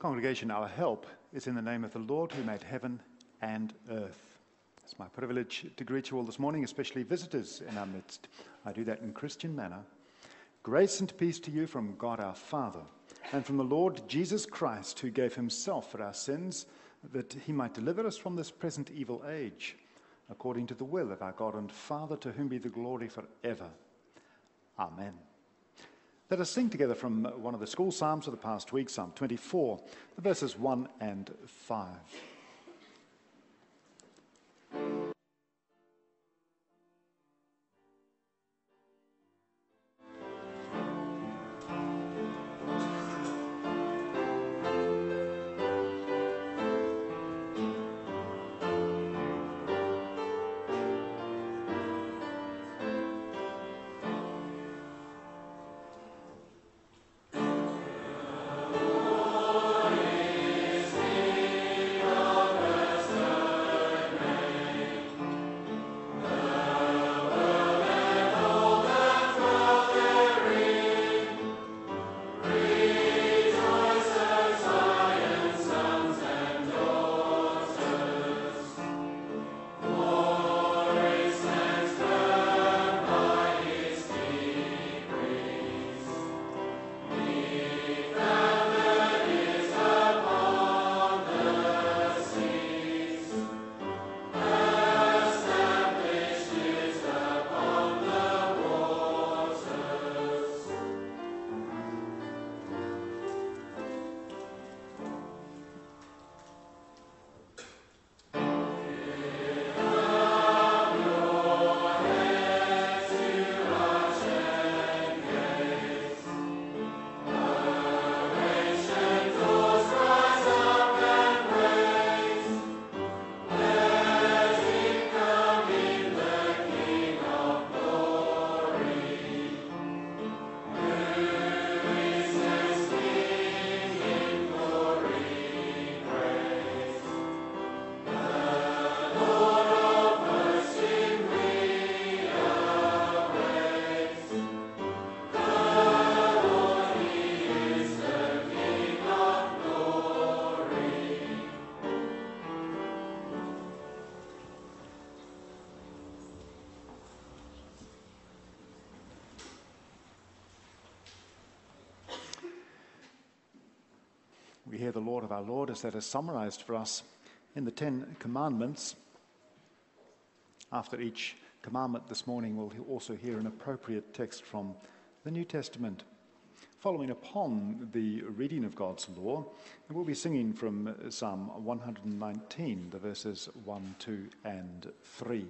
Congregation, our help is in the name of the Lord who made heaven and earth. It's my privilege to greet you all this morning, especially visitors in our midst. I do that in Christian manner. Grace and peace to you from God our Father and from the Lord Jesus Christ, who gave himself for our sins, that he might deliver us from this present evil age, according to the will of our God and Father, to whom be the glory forever. Amen. Let us sing together from one of the school psalms of the past week, Psalm 24, verses 1 and 5. We hear the Lord of our Lord as that is summarized for us in the Ten Commandments. After each commandment this morning, we'll also hear an appropriate text from the New Testament. Following upon the reading of God's law, we'll be singing from Psalm 119, the verses 1, 2, and 3.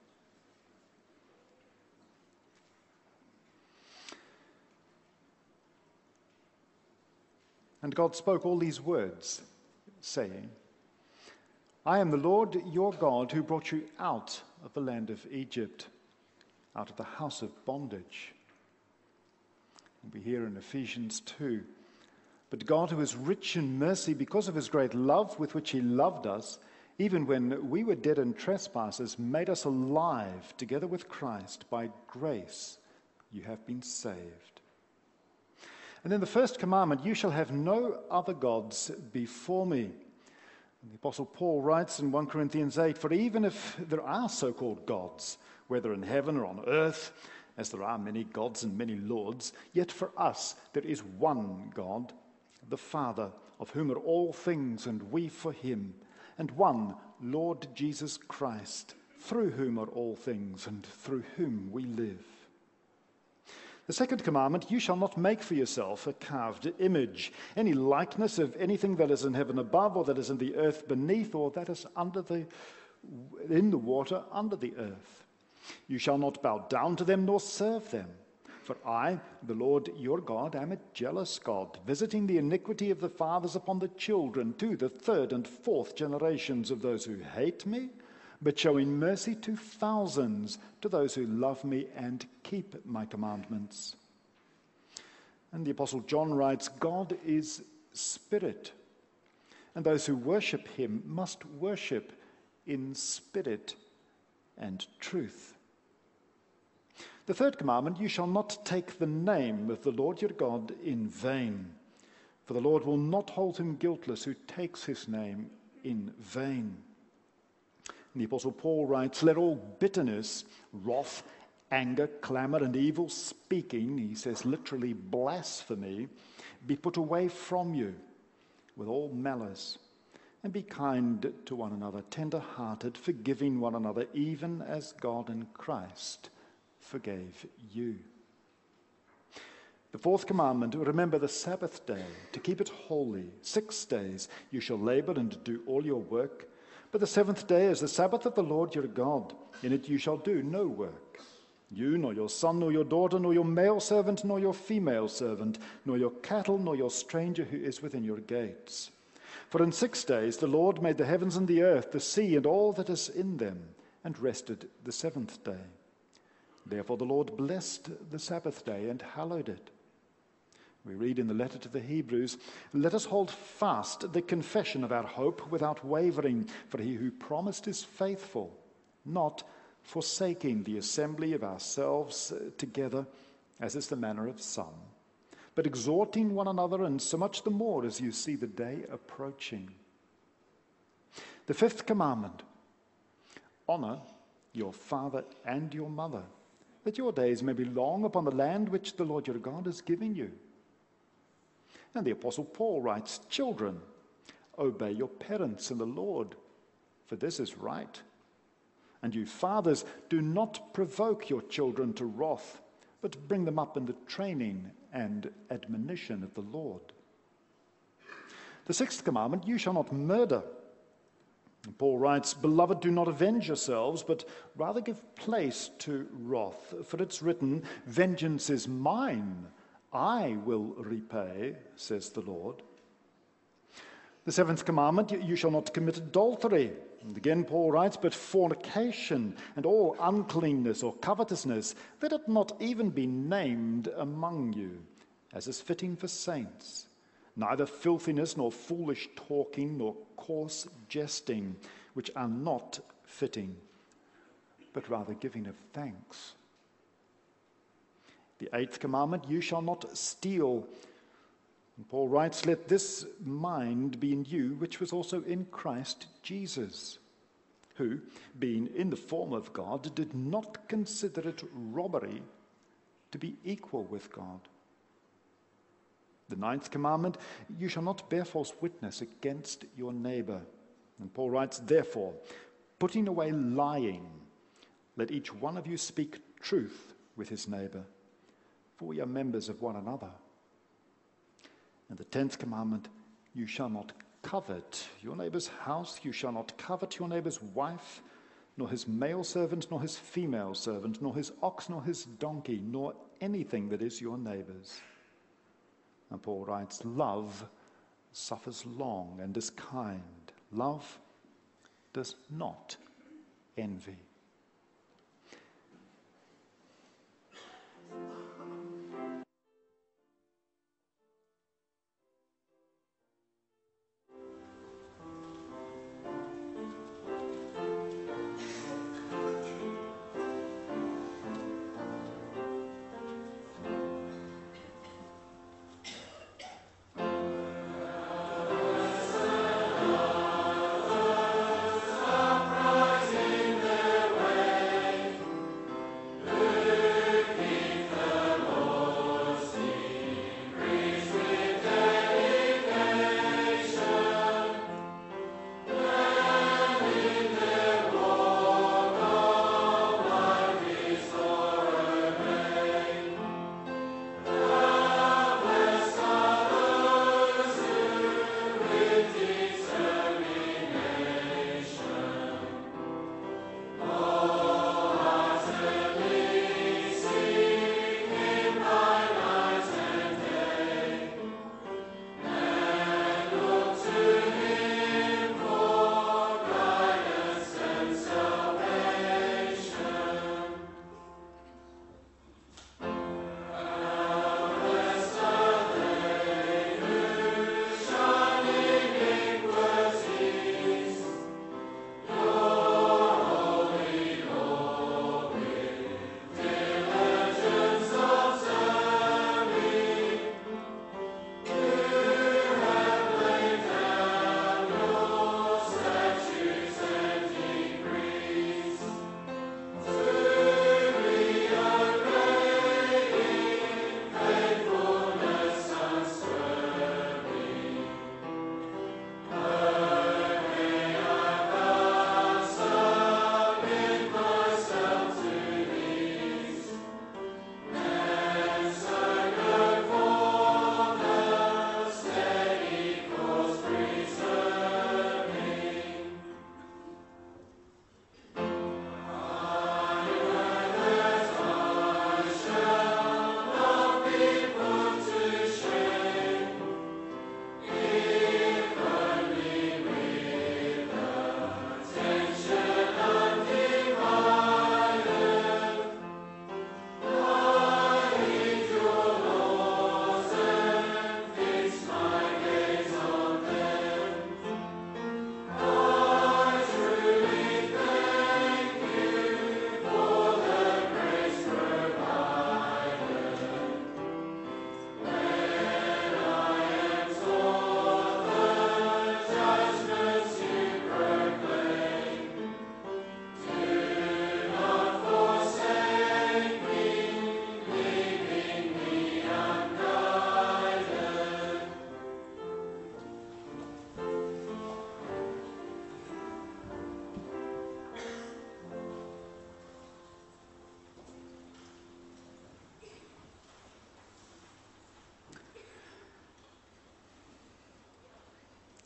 And God spoke all these words, saying, I am the Lord your God who brought you out of the land of Egypt, out of the house of bondage. We hear in Ephesians 2, but God, who is rich in mercy because of his great love with which he loved us, even when we were dead in trespasses, made us alive together with Christ. By grace you have been saved. And in the first commandment, you shall have no other gods before me. And the Apostle Paul writes in 1 Corinthians 8, for even if there are so-called gods, whether in heaven or on earth, as there are many gods and many lords, yet for us there is one God, the Father, of whom are all things, and we for him, and one Lord Jesus Christ, through whom are all things, and through whom we live. The second commandment, you shall not make for yourself a carved image, any likeness of anything that is in heaven above, or that is in the earth beneath, or that is in the water under the earth. You shall not bow down to them nor serve them. For I, the Lord your God, am a jealous God, visiting the iniquity of the fathers upon the children to the third and fourth generations of those who hate me, but showing mercy to thousands, to those who love me and keep my commandments. And the Apostle John writes, God is spirit, and those who worship him must worship in spirit and truth. The third commandment, you shall not take the name of the Lord your God in vain. For the Lord will not hold him guiltless who takes his name in vain. And the Apostle Paul writes, let all bitterness, wrath, anger, clamor, and evil speaking, he says literally blasphemy, be put away from you with all malice. And be kind to one another, tender-hearted, forgiving one another, even as God in Christ forgave you. The fourth commandment, remember the Sabbath day, to keep it holy. 6 days you shall labor and do all your work. But the seventh day is the Sabbath of the Lord your God. In it you shall do no work. You, nor your son, nor your daughter, nor your male servant, nor your female servant, nor your cattle, nor your stranger who is within your gates. For in 6 days the Lord made the heavens and the earth, the sea, and all that is in them, and rested the seventh day. Therefore the Lord blessed the Sabbath day and hallowed it. We read in the letter to the Hebrews, let us hold fast the confession of our hope without wavering, for he who promised is faithful, not forsaking the assembly of ourselves together, as is the manner of some, but exhorting one another, and so much the more as you see the day approaching. The fifth commandment, honor your father and your mother, that your days may be long upon the land which the Lord your God is giving you. And the Apostle Paul writes, children, obey your parents in the Lord, for this is right. And you fathers, do not provoke your children to wrath, but bring them up in the training and admonition of the Lord. The sixth commandment, you shall not murder. And Paul writes, beloved, do not avenge yourselves, but rather give place to wrath. For it's written, vengeance is mine, I will repay, says the Lord. The seventh commandment, you shall not commit adultery. And again Paul writes, but fornication and all uncleanness or covetousness, let it not even be named among you, as is fitting for saints. Neither filthiness, nor foolish talking, nor coarse jesting, which are not fitting, but rather giving of thanks. The eighth commandment, you shall not steal. And Paul writes, let this mind be in you, which was also in Christ Jesus, who, being in the form of God, did not consider it robbery to be equal with God. The ninth commandment, you shall not bear false witness against your neighbor. And Paul writes, therefore, putting away lying, let each one of you speak truth with his neighbor, for we are members of one another. And the 10th commandment, you shall not covet your neighbor's house, you shall not covet your neighbor's wife, nor his male servant, nor his female servant, nor his ox, nor his donkey, nor anything that is your neighbor's. And Paul writes, love suffers long and is kind. Love does not envy.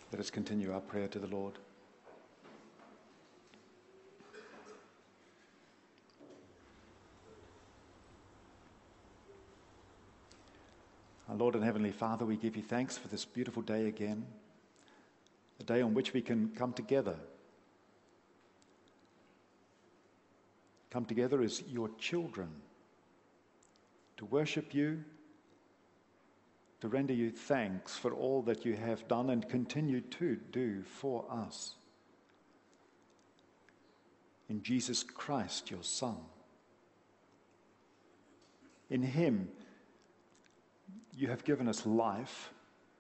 Let us continue our prayer to the Lord. Our Lord and Heavenly Father, we give you thanks for this beautiful day again, a day on which we can come together as your children, to worship you, to render you thanks for all that you have done and continue to do for us. In Jesus Christ, your Son. In him, you have given us life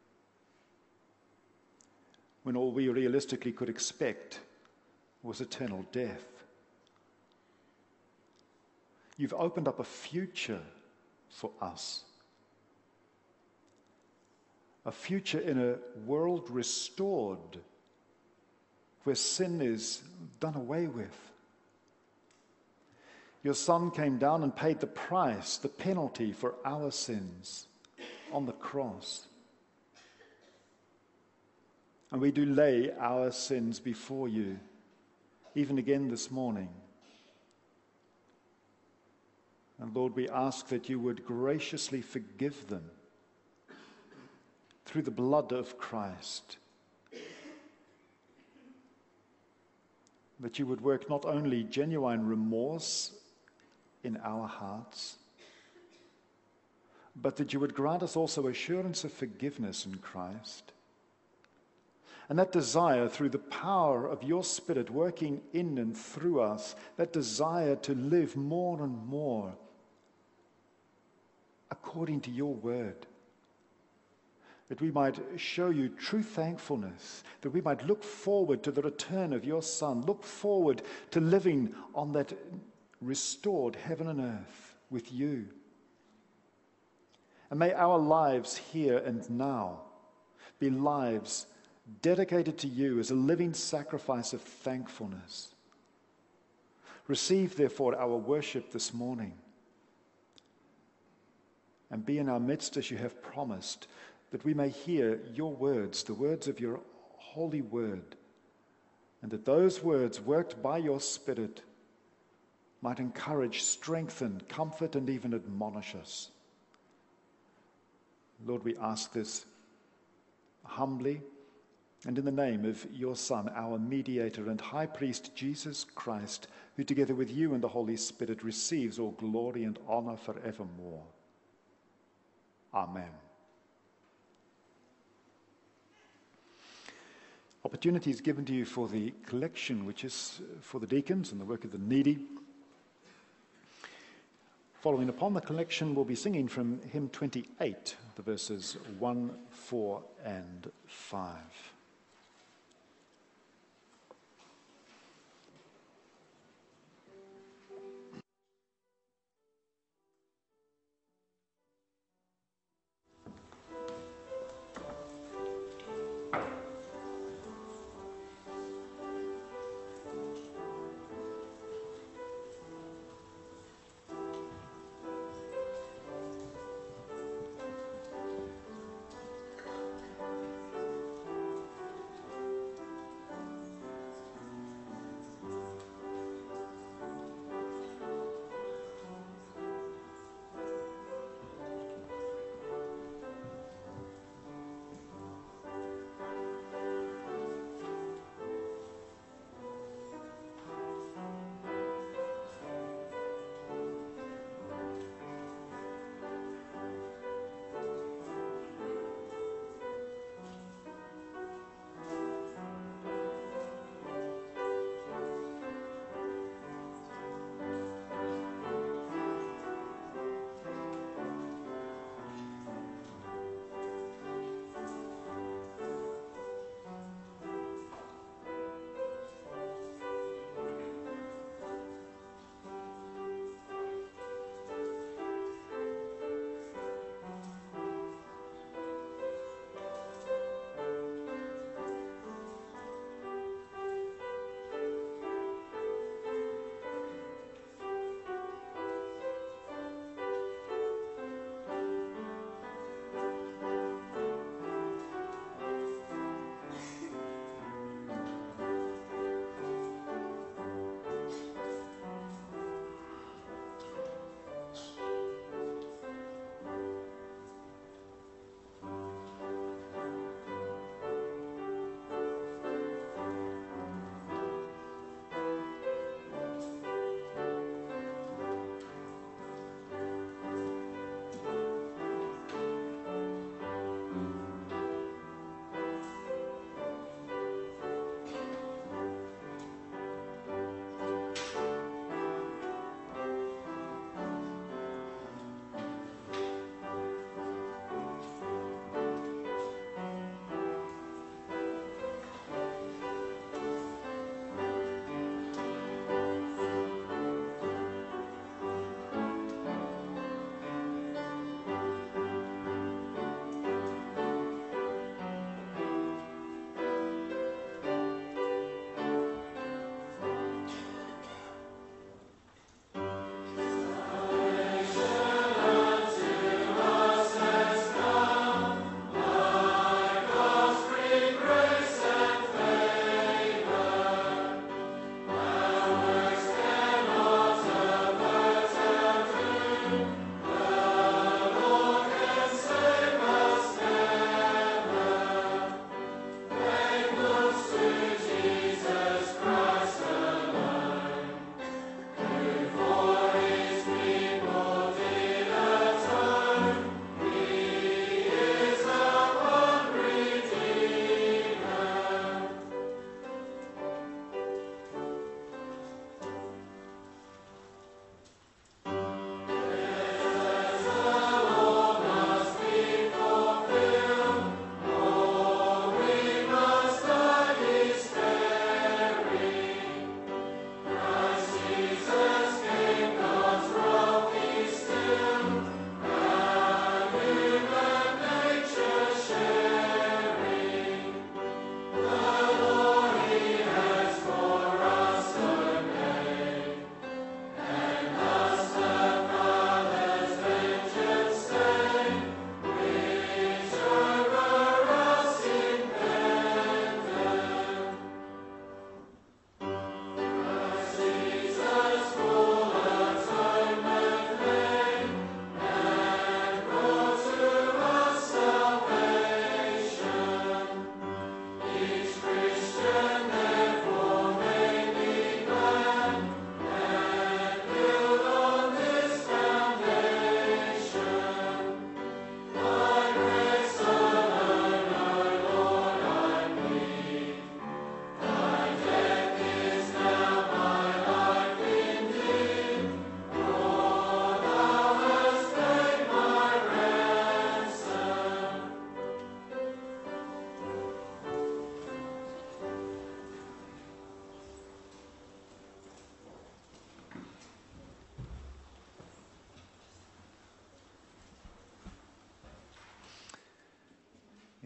when all we realistically could expect was eternal death. You've opened up a future for us. A future in a world restored where sin is done away with. Your Son came down and paid the price, the penalty for our sins on the cross. And we do lay our sins before you, even again this morning. And Lord, we ask that you would graciously forgive them through the blood of Christ. That you would work not only genuine remorse in our hearts, but that you would grant us also assurance of forgiveness in Christ. And that desire, through the power of your Spirit working in and through us, that desire to live more and more according to your word, that we might show you true thankfulness, that we might look forward to the return of your Son, look forward to living on that restored heaven and earth with you. And may our lives here and now be lives dedicated to you as a living sacrifice of thankfulness. Receive, therefore, our worship this morning, and be in our midst as you have promised, that we may hear your words, the words of your holy word, and that those words, worked by your Spirit, might encourage, strengthen, comfort, and even admonish us. Lord, we ask this humbly and in the name of your Son, our mediator and high priest, Jesus Christ, who together with you and the Holy Spirit receives all glory and honor forevermore. Amen. Opportunity is given to you for the collection, which is for the deacons and the work of the needy. Following upon the collection, we'll be singing from hymn 28, the verses 1, 4, and 5.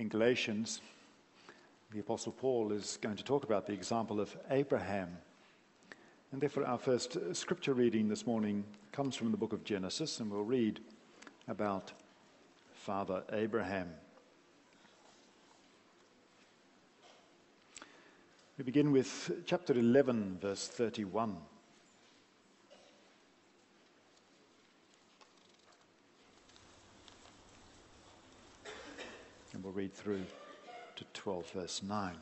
In Galatians, the Apostle Paul is going to talk about the example of Abraham. And therefore our first scripture reading this morning comes from the book of Genesis, and we'll read about Father Abraham. We begin with chapter 11, verse 31. And we'll read through to 12, verse 9.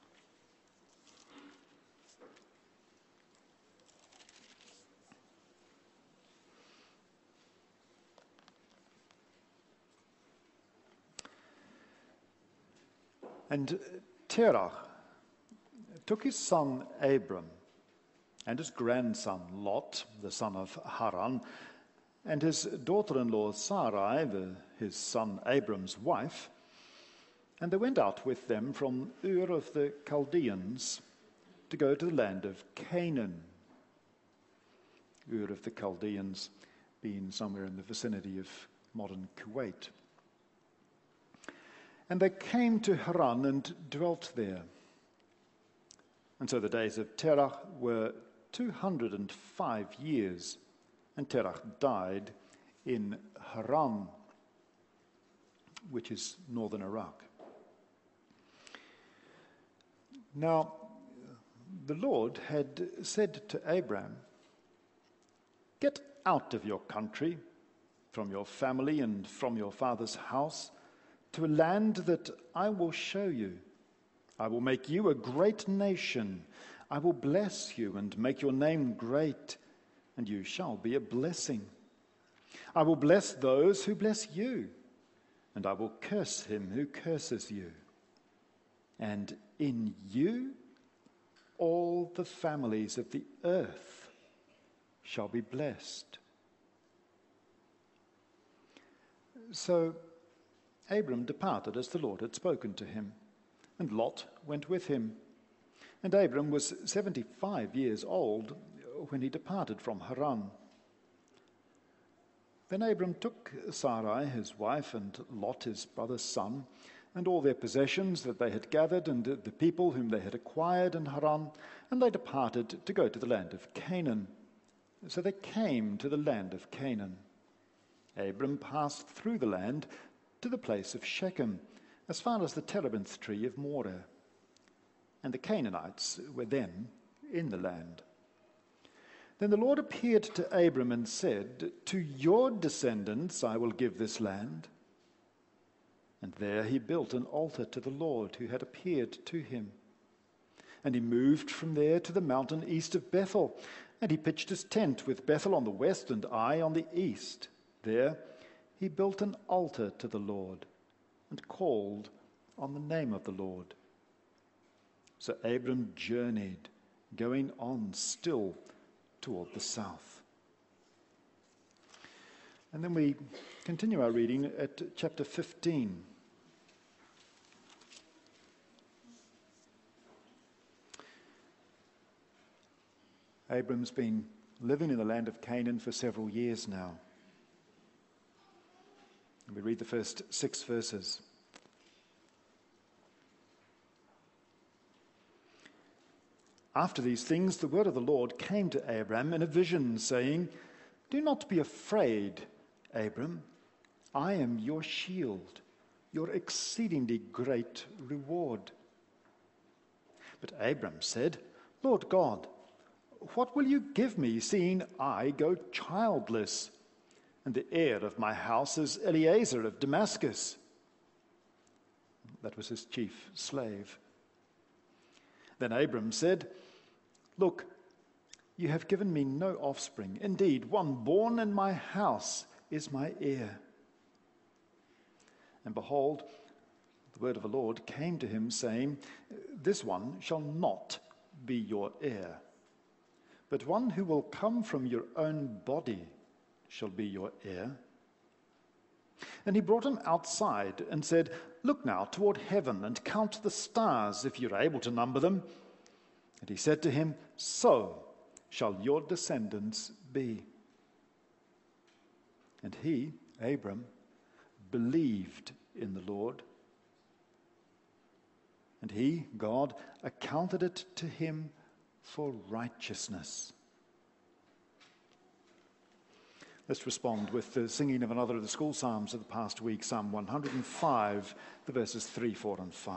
And Terah took his son Abram and his grandson Lot, the son of Haran, and his daughter-in-law Sarai, his son Abram's wife, and they went out with them from Ur of the Chaldeans to go to the land of Canaan. Ur of the Chaldeans being somewhere in the vicinity of modern Kuwait. And they came to Haran and dwelt there. And so the days of Terah were 205 years, and Terah died in Haran, which is northern Iraq. Now, the Lord had said to Abram, "Get out of your country, from your family and from your father's house, to a land that I will show you. I will make you a great nation. I will bless you and make your name great, and you shall be a blessing. I will bless those who bless you, and I will curse him who curses you. And in you all the families of the earth shall be blessed." So Abram departed as the Lord had spoken to him, and Lot went with him. And Abram was 75 years old when he departed from Haran. Then Abram took Sarai his wife, and Lot his brother's son, and all their possessions that they had gathered, and the people whom they had acquired in Haran, and they departed to go to the land of Canaan. So they came to the land of Canaan. Abram passed through the land to the place of Shechem, as far as the terebinth tree of Moreh. And the Canaanites were then in the land. Then the Lord appeared to Abram and said, "To your descendants I will give this land." And there he built an altar to the Lord who had appeared to him. And he moved from there to the mountain east of Bethel, and he pitched his tent with Bethel on the west and Ai on the east. There he built an altar to the Lord and called on the name of the Lord. So Abram journeyed, going on still toward the south. And then we continue our reading at chapter 15. Abram's been living in the land of Canaan for several years now. And we read the first 6 verses. After these things, the word of the Lord came to Abram in a vision, saying, "Do not be afraid, Abram. I am your shield, your exceedingly great reward." But Abram said, "Lord God, what will you give me, seeing I go childless, and the heir of my house is Eliezer of Damascus?" That was his chief slave. Then Abram said, "Look, you have given me no offspring. Indeed, one born in my house is my heir." And behold, the word of the Lord came to him, saying, "This one shall not be your heir, but one who will come from your own body shall be your heir." And he brought him outside and said, "Look now toward heaven and count the stars, if you're able to number them." And he said to him, "So shall your descendants be." And he, Abram, believed in the Lord, And he, God, accounted it to him for righteousness. Let's respond with the singing of another of the school psalms of the past week, Psalm 105, the verses 3, 4, and 5.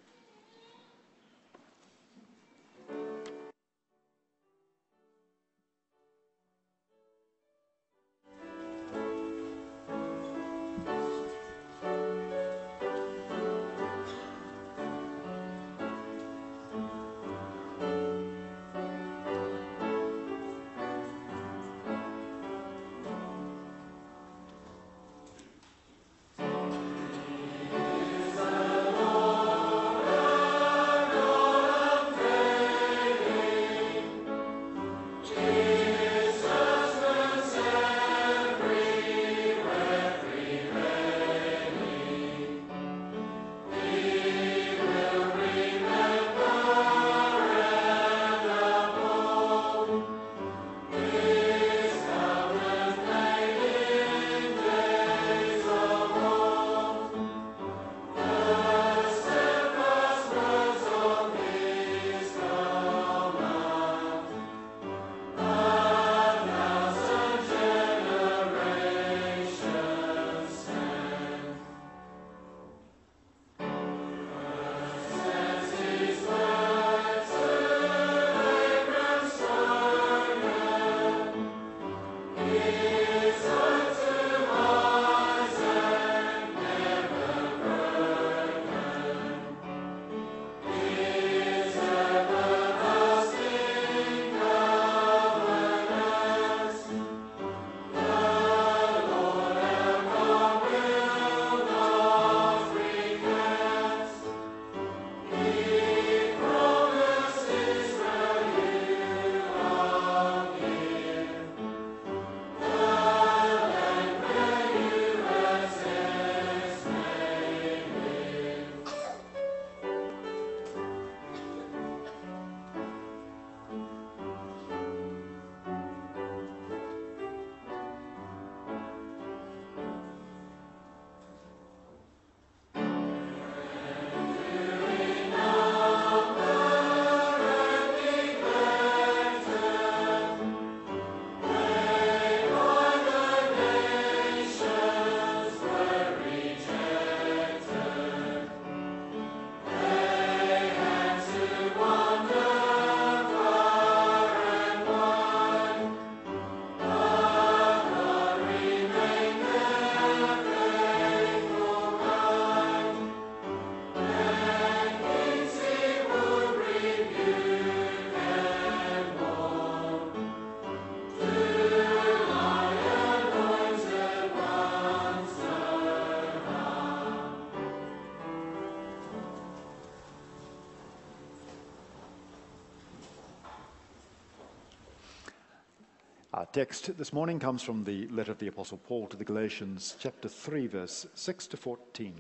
Our text this morning comes from the letter of the Apostle Paul to the Galatians, chapter 3, verse 6 to 14.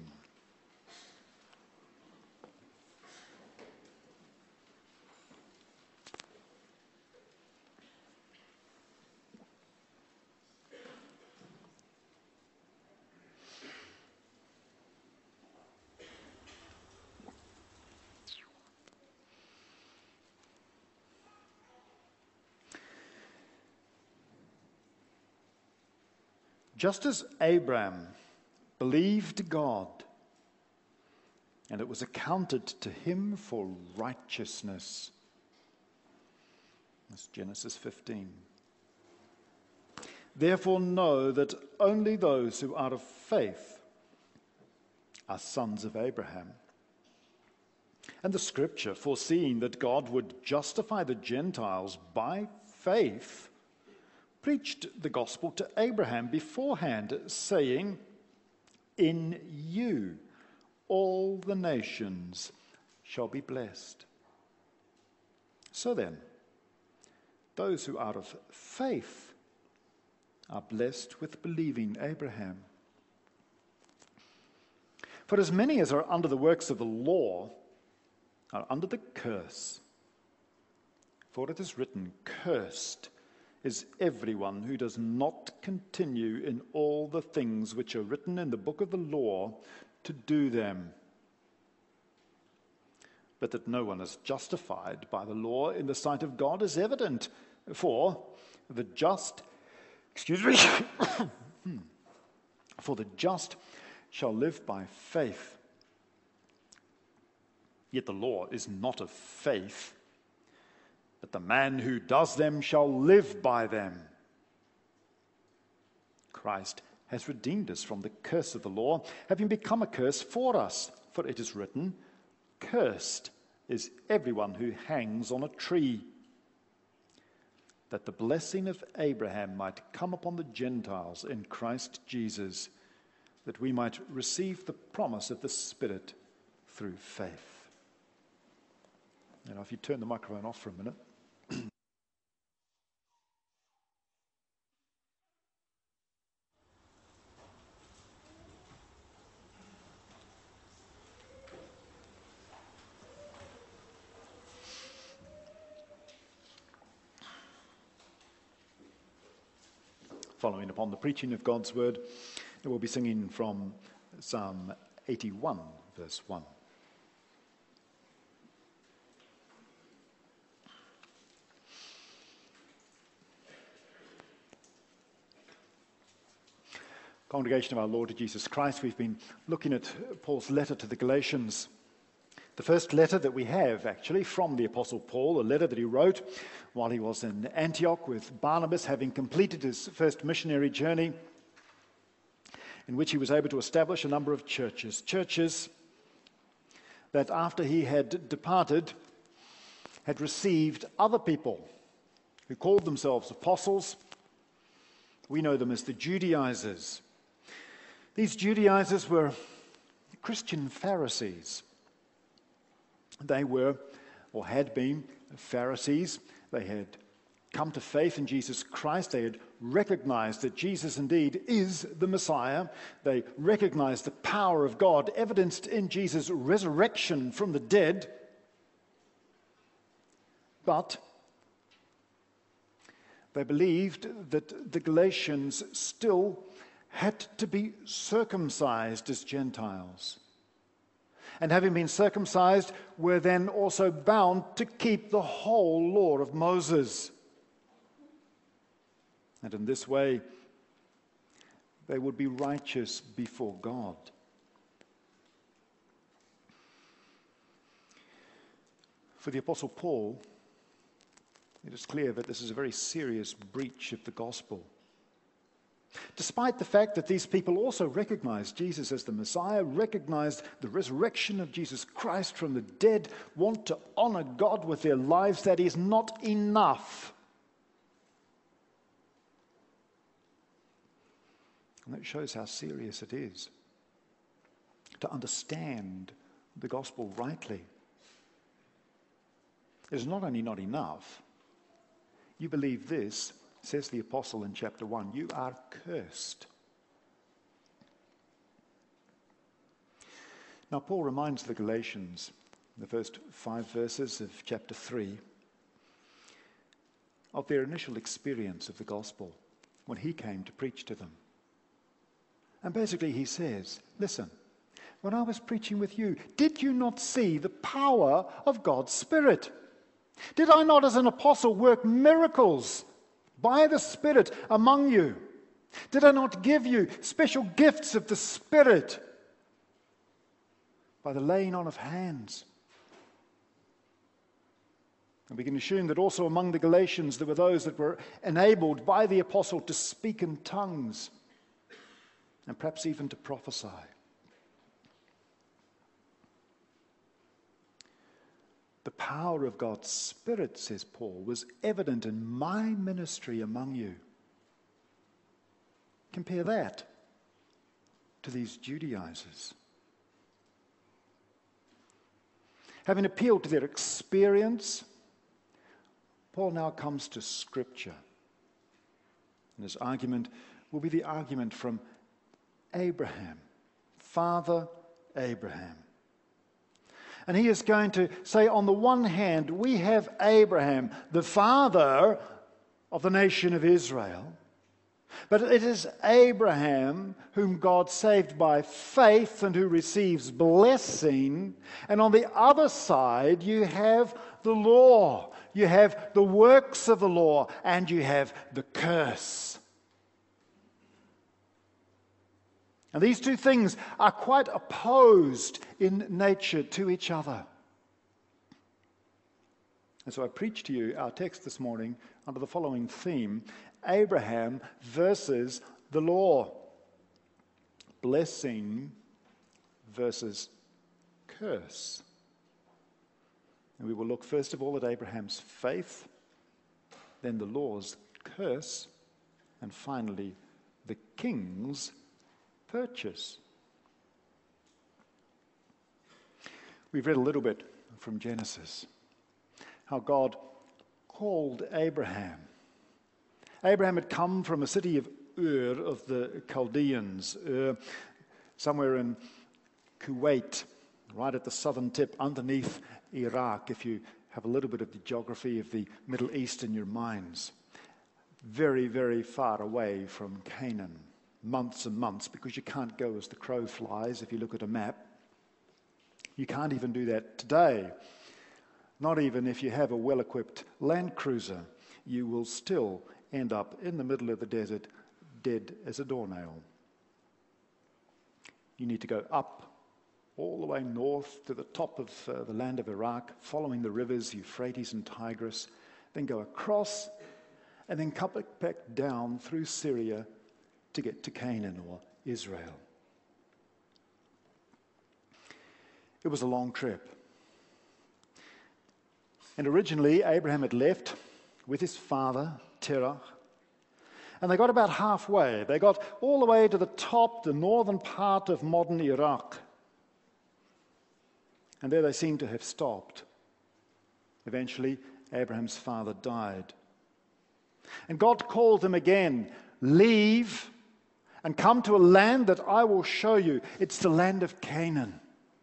Just as Abraham believed God, and it was accounted to him for righteousness. That's Genesis 15. Therefore know that only those who are of faith are sons of Abraham. And the scripture, foreseeing that God would justify the Gentiles by faith, preached the gospel to Abraham beforehand, saying, "In you all the nations shall be blessed." So then, those who are of faith are blessed with believing Abraham. For as many as are under the works of the law are under the curse. For it is written, "Cursed is everyone who does not continue in all the things which are written in the book of the law to do them." but that no one is justified by the law in the sight of God is evident. For the just shall live by faith. Yet the law is not of faith, but the man who does them shall live by them. Christ has redeemed us from the curse of the law, having become a curse for us. For it is written, "Cursed is everyone who hangs on a tree," that the blessing of Abraham might come upon the Gentiles in Christ Jesus, that we might receive the promise of the Spirit through faith. Now, if you turn the microphone off for a minute. Following upon the preaching of God's word, we'll be singing from Psalm 81, verse 1. Congregation of our Lord Jesus Christ, we've been looking at Paul's letter to the Galatians. The first letter that we have, actually, from the Apostle Paul, a letter that he wrote while he was in Antioch with Barnabas, having completed his first missionary journey, in which he was able to establish a number of churches. Churches that after he had departed, had received other people who called themselves apostles. We know them as the Judaizers. These Judaizers were Christian Pharisees. They were, or had been, Pharisees. They had come to faith in Jesus Christ. They had recognized that Jesus indeed is the Messiah. They recognized the power of God evidenced in Jesus' resurrection from the dead. But they believed that the Galatians still had to be circumcised as Gentiles. And having been circumcised, were then also bound to keep the whole law of Moses. And in this way, they would be righteous before God. For the Apostle Paul, it is clear that this is a very serious breach of the gospel. Despite the fact that these people also recognized Jesus as the Messiah, recognized the resurrection of Jesus Christ from the dead, want to honor God with their lives, that is not enough. And that shows how serious it is to understand the gospel rightly. It is not only not enough. You believe this, says the apostle in chapter 1, you are cursed. Now, Paul reminds the Galatians, in the first 5 verses of chapter 3, of their initial experience of the gospel when he came to preach to them. And basically he says, listen, when I was preaching with you, did you not see the power of God's Spirit? Did I not as an apostle work miracles by the Spirit among you? Did I not give you special gifts of the Spirit by the laying on of hands? And we can assume that also among the Galatians there were those that were enabled by the apostle to speak in tongues and perhaps even to prophesy. The power of God's Spirit, says Paul, was evident in my ministry among you. Compare that to these Judaizers. Having appealed to their experience, Paul now comes to Scripture. And his argument will be the argument from Abraham, Father Abraham. And he is going to say, on the one hand, we have Abraham, the father of the nation of Israel. But it is Abraham whom God saved by faith and who receives blessing. And on the other side, you have the law. You have the works of the law, and you have the curse. And these two things are quite opposed in nature to each other. And so I preach to you our text this morning under the following theme: Abraham versus the law. Blessing versus curse. And we will look first of all at Abraham's faith, then the law's curse, and finally the king's purchase. We've read a little bit from Genesis, how God called Abraham. Abraham had come from a city of Ur of the Chaldeans, somewhere in Kuwait, right at the southern tip, underneath Iraq, if you have a little bit of the geography of the Middle East in your minds. Very, very far away from Canaan. Months and months, because you can't go as the crow flies if you look at a map. You can't even do that today. Not even if you have a well-equipped Land Cruiser, you will still end up in the middle of the desert, dead as a doornail. You need to go up all the way north to the top of the land of Iraq, following the rivers Euphrates and Tigris, then go across, and then come back down through Syria to get to Canaan or Israel. It was a long trip. And originally, Abraham had left with his father, Terah, and they got about halfway. They got all the way to the top, the northern part of modern Iraq. And there they seem to have stopped. Eventually, Abraham's father died. And God called them again, leave and come to a land that I will show you. It's the land of Canaan.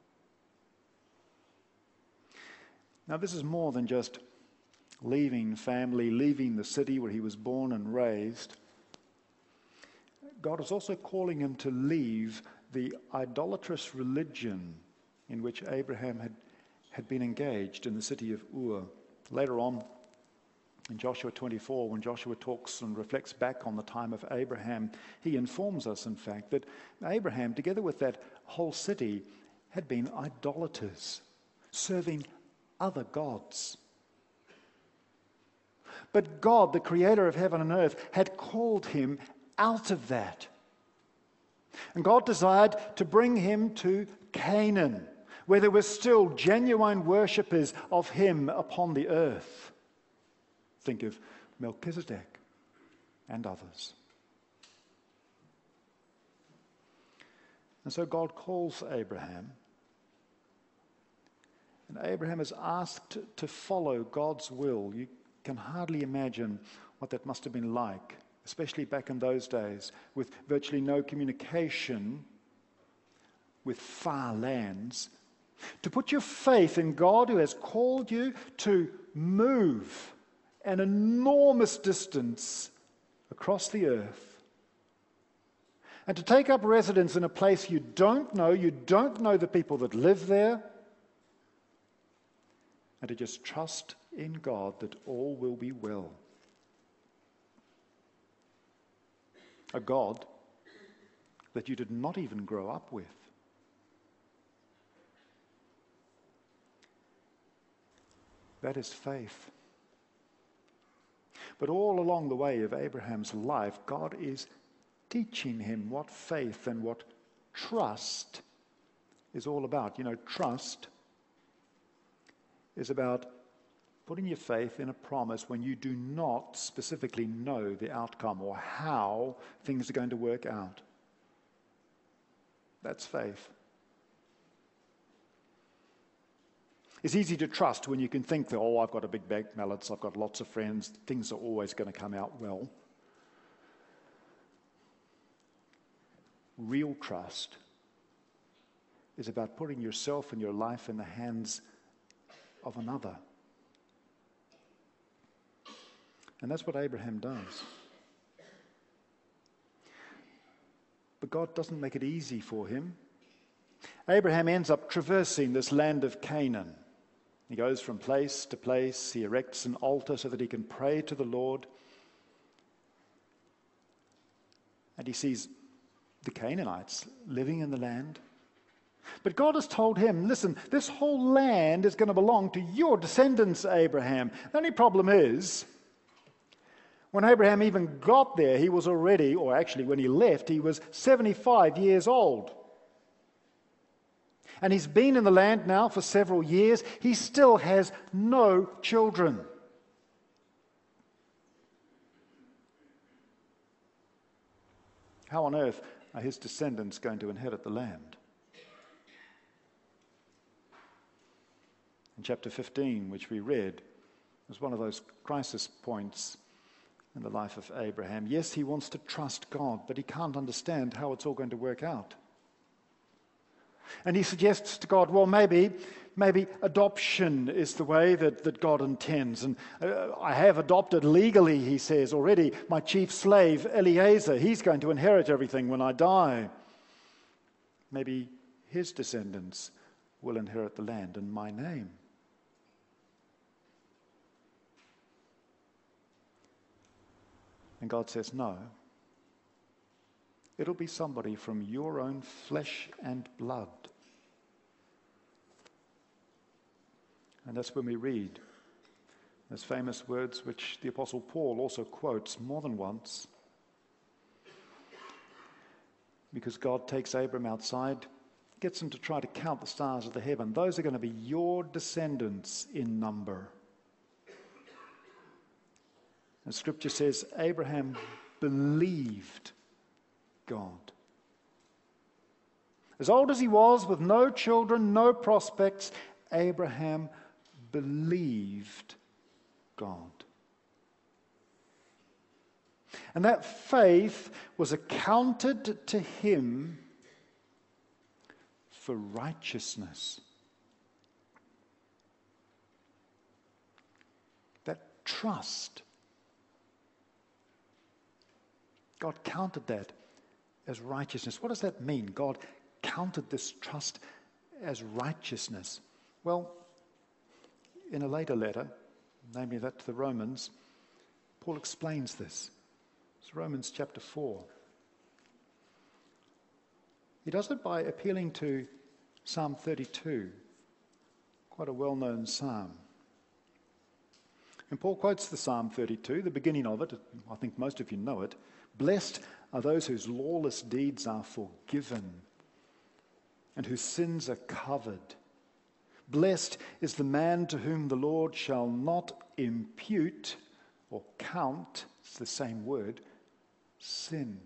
Now, this is more than just leaving family, leaving the city where he was born and raised. God is also calling him to leave the idolatrous religion in which Abraham had been engaged in the city of Ur. Later on, in Joshua 24, when Joshua talks and reflects back on the time of Abraham, he informs us, in fact, that Abraham, together with that whole city, had been idolaters, serving other gods. But God, the creator of heaven and earth, had called him out of that. And God desired to bring him to Canaan, where there were still genuine worshippers of him upon the earth. Think of Melchizedek and others. And so God calls Abraham. And Abraham is asked to follow God's will. You can hardly imagine what that must have been like, especially back in those days, with virtually no communication with far lands. To put your faith in God who has called you to move an enormous distance across the earth, and to take up residence in a place you don't know the people that live there, and to just trust in God that all will be well. A God that you did not even grow up with. That is faith. But all along the way of Abraham's life, God is teaching him what faith and what trust is all about. You know, trust is about putting your faith in a promise when you do not specifically know the outcome or how things are going to work out. That's faith. It's easy to trust when you can think that, oh, I've got a big bank balance, I've got lots of friends, things are always going to come out well. Real trust is about putting yourself and your life in the hands of another. And that's what Abraham does. But God doesn't make it easy for him. Abraham ends up traversing this land of Canaan. He goes from place to place. He erects an altar so that he can pray to the Lord. And he sees the Canaanites living in the land. But God has told him, listen, this whole land is going to belong to your descendants, Abraham. The only problem is, when Abraham even got there, he was already, or actually when he left, he was 75 years old. And he's been in the land now for several years. He still has no children. How on earth are his descendants going to inherit the land? In chapter 15, which we read, was one of those crisis points in the life of Abraham. Yes, he wants to trust God, but he can't understand how it's all going to work out. And he suggests to God, well, maybe adoption is the way that God intends. And I have adopted legally, he says, already my chief slave, Eliezer. He's going to inherit everything when I die. Maybe his descendants will inherit the land in my name. And God says, no. It'll be somebody from your own flesh and blood. And that's when we read those famous words which the Apostle Paul also quotes more than once. Because God takes Abram outside, gets him to try to count the stars of the heaven. Those are going to be your descendants in number. And Scripture says Abraham believed God. As old as he was, with no children, no prospects, Abraham believed God. And that faith was accounted to him for righteousness. That trust, God counted that as righteousness. What does that mean? God counted this trust as righteousness. Well, in a later letter, namely that to the Romans, Paul explains this. It's Romans chapter 4. He does it by appealing to Psalm 32, quite a well-known psalm. And Paul quotes the Psalm 32, the beginning of it. I think most of you know it. Blessed are those whose lawless deeds are forgiven and whose sins are covered. Blessed is the man to whom the Lord shall not impute or count, it's the same word, sin.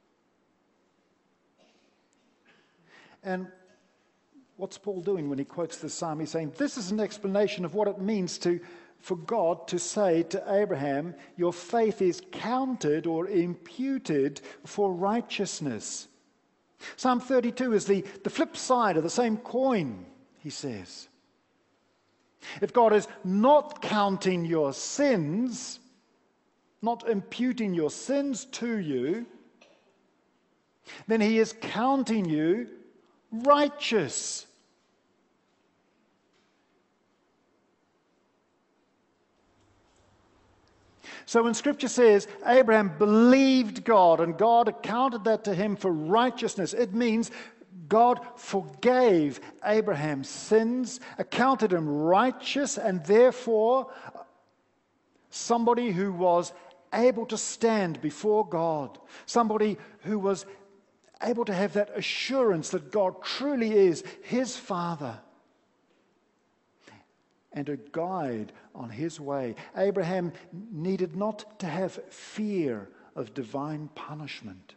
And what's Paul doing when he quotes the psalm? He's saying this is an explanation of what it means for God to say to Abraham, your faith is counted or imputed for righteousness. Psalm 32 is the flip side of the same coin, he says. If God is not counting your sins, not imputing your sins to you, then he is counting you righteous. So when Scripture says Abraham believed God and God accounted that to him for righteousness, it means God forgave Abraham's sins, accounted him righteous, and therefore somebody who was able to stand before God, somebody who was able to have that assurance that God truly is his Father and a guide on his way. Abraham needed not to have fear of divine punishment.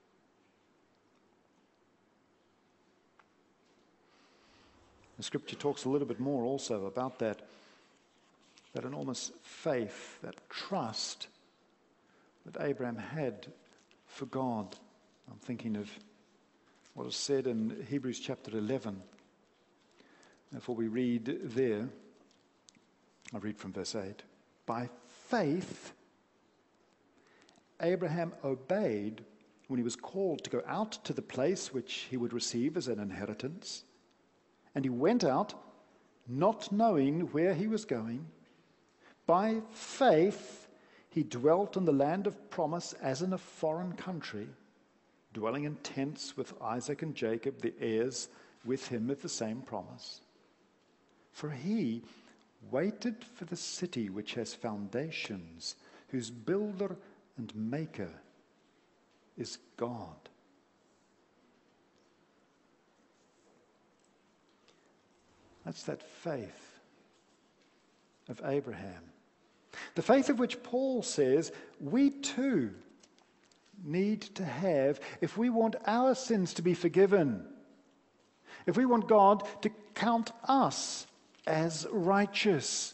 The Scripture talks a little bit more also about that enormous faith, that trust that Abraham had for God. I'm thinking of what is said in Hebrews chapter 11. Therefore we read there, I read from verse 8. By faith, Abraham obeyed when he was called to go out to the place which he would receive as an inheritance. And he went out, not knowing where he was going. By faith, he dwelt in the land of promise as in a foreign country, dwelling in tents with Isaac and Jacob, the heirs with him of the same promise. For he waited for the city which has foundations, whose builder and maker is God. That's that faith of Abraham. The faith of which Paul says we too need to have if we want our sins to be forgiven, if we want God to count us as righteous.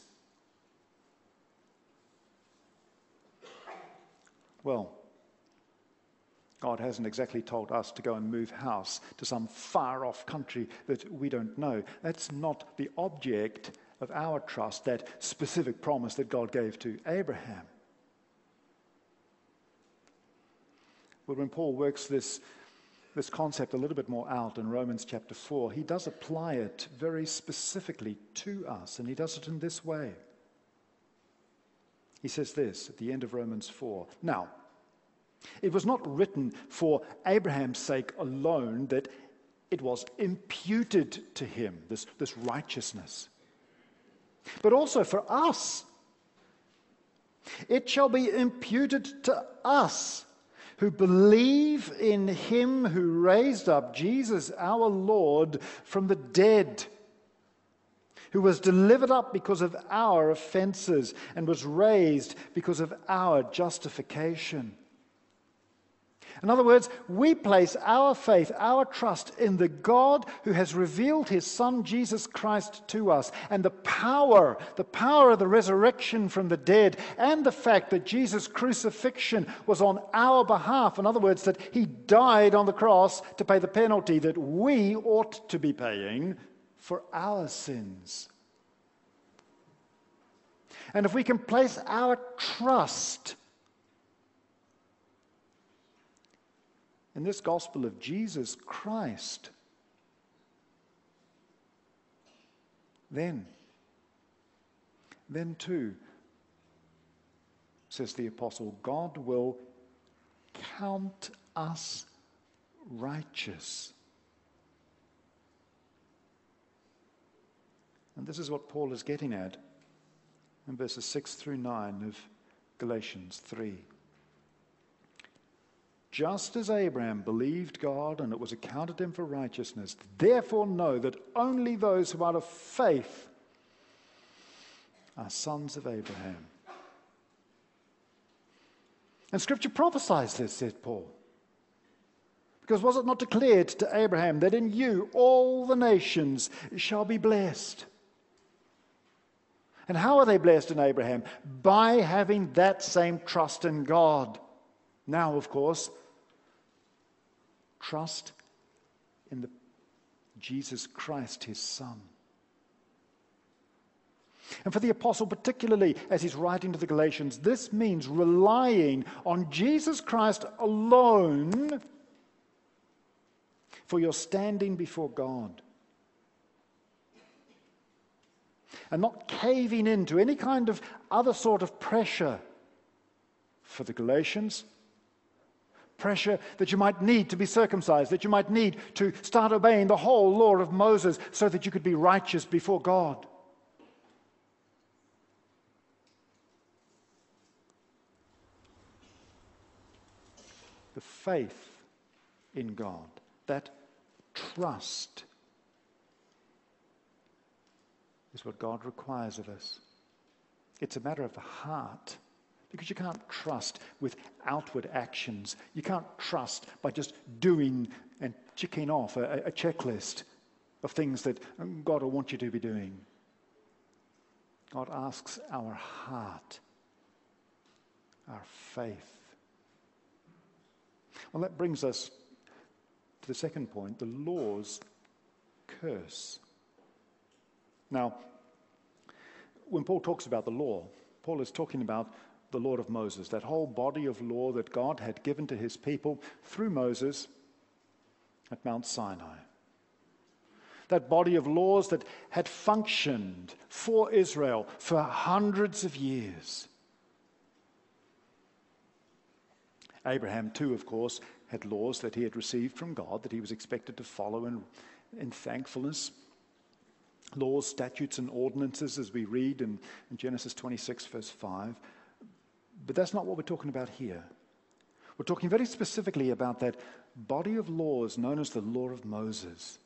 Well, God hasn't exactly told us to go and move house to some far-off country that we don't know. That's not the object of our trust, that specific promise that God gave to Abraham. Well, when Paul works this concept a little bit more out in Romans chapter 4, he does apply it very specifically to us, and he does it in this way. He says this at the end of Romans 4. Now, it was not written for Abraham's sake alone that it was imputed to him, this righteousness, but also for us. It shall be imputed to us who believe in him who raised up Jesus our Lord from the dead, who was delivered up because of our offenses and was raised because of our justification. In other words, we place our faith, our trust in the God who has revealed his Son Jesus Christ to us, and the power of the resurrection from the dead, and the fact that Jesus' crucifixion was on our behalf. In other words, that he died on the cross to pay the penalty that we ought to be paying for our sins. And if we can place our trust in this gospel of Jesus Christ, then too, says the apostle, God will count us righteous. And this is what Paul is getting at in verses 6 through 9 of Galatians 3. Just as Abraham believed God and it was accounted him for righteousness, therefore know that only those who are of faith are sons of Abraham. And Scripture prophesies this, said Paul. Because was it not declared to Abraham that in you all the nations shall be blessed? And how are they blessed in Abraham? By having that same trust in God. Now, of course, trust in Jesus Christ, his Son. And for the apostle particularly, as he's writing to the Galatians, this means relying on Jesus Christ alone for your standing before God. And not caving into any kind of other sort of pressure. For the Galatians, pressure that you might need to be circumcised, that you might need to start obeying the whole law of Moses so that you could be righteous before God. The faith in God, that trust, is what God requires of us. It's a matter of the heart. Because you can't trust with outward actions. You can't trust by just doing and checking off a checklist of things that God will want you to be doing. God asks our heart, our faith. Well, that brings us to the second point, the law's curse. Now, when Paul talks about the law, Paul is talking about the law of Moses, that whole body of law that God had given to his people through Moses at Mount Sinai. That body of laws that had functioned for Israel for hundreds of years. Abraham, too, of course, had laws that he had received from God that he was expected to follow in thankfulness. Laws, statutes, and ordinances, as we read in Genesis 26, verse 5. But that's not what we're talking about here. We're talking very specifically about that body of laws known as the law of Moses.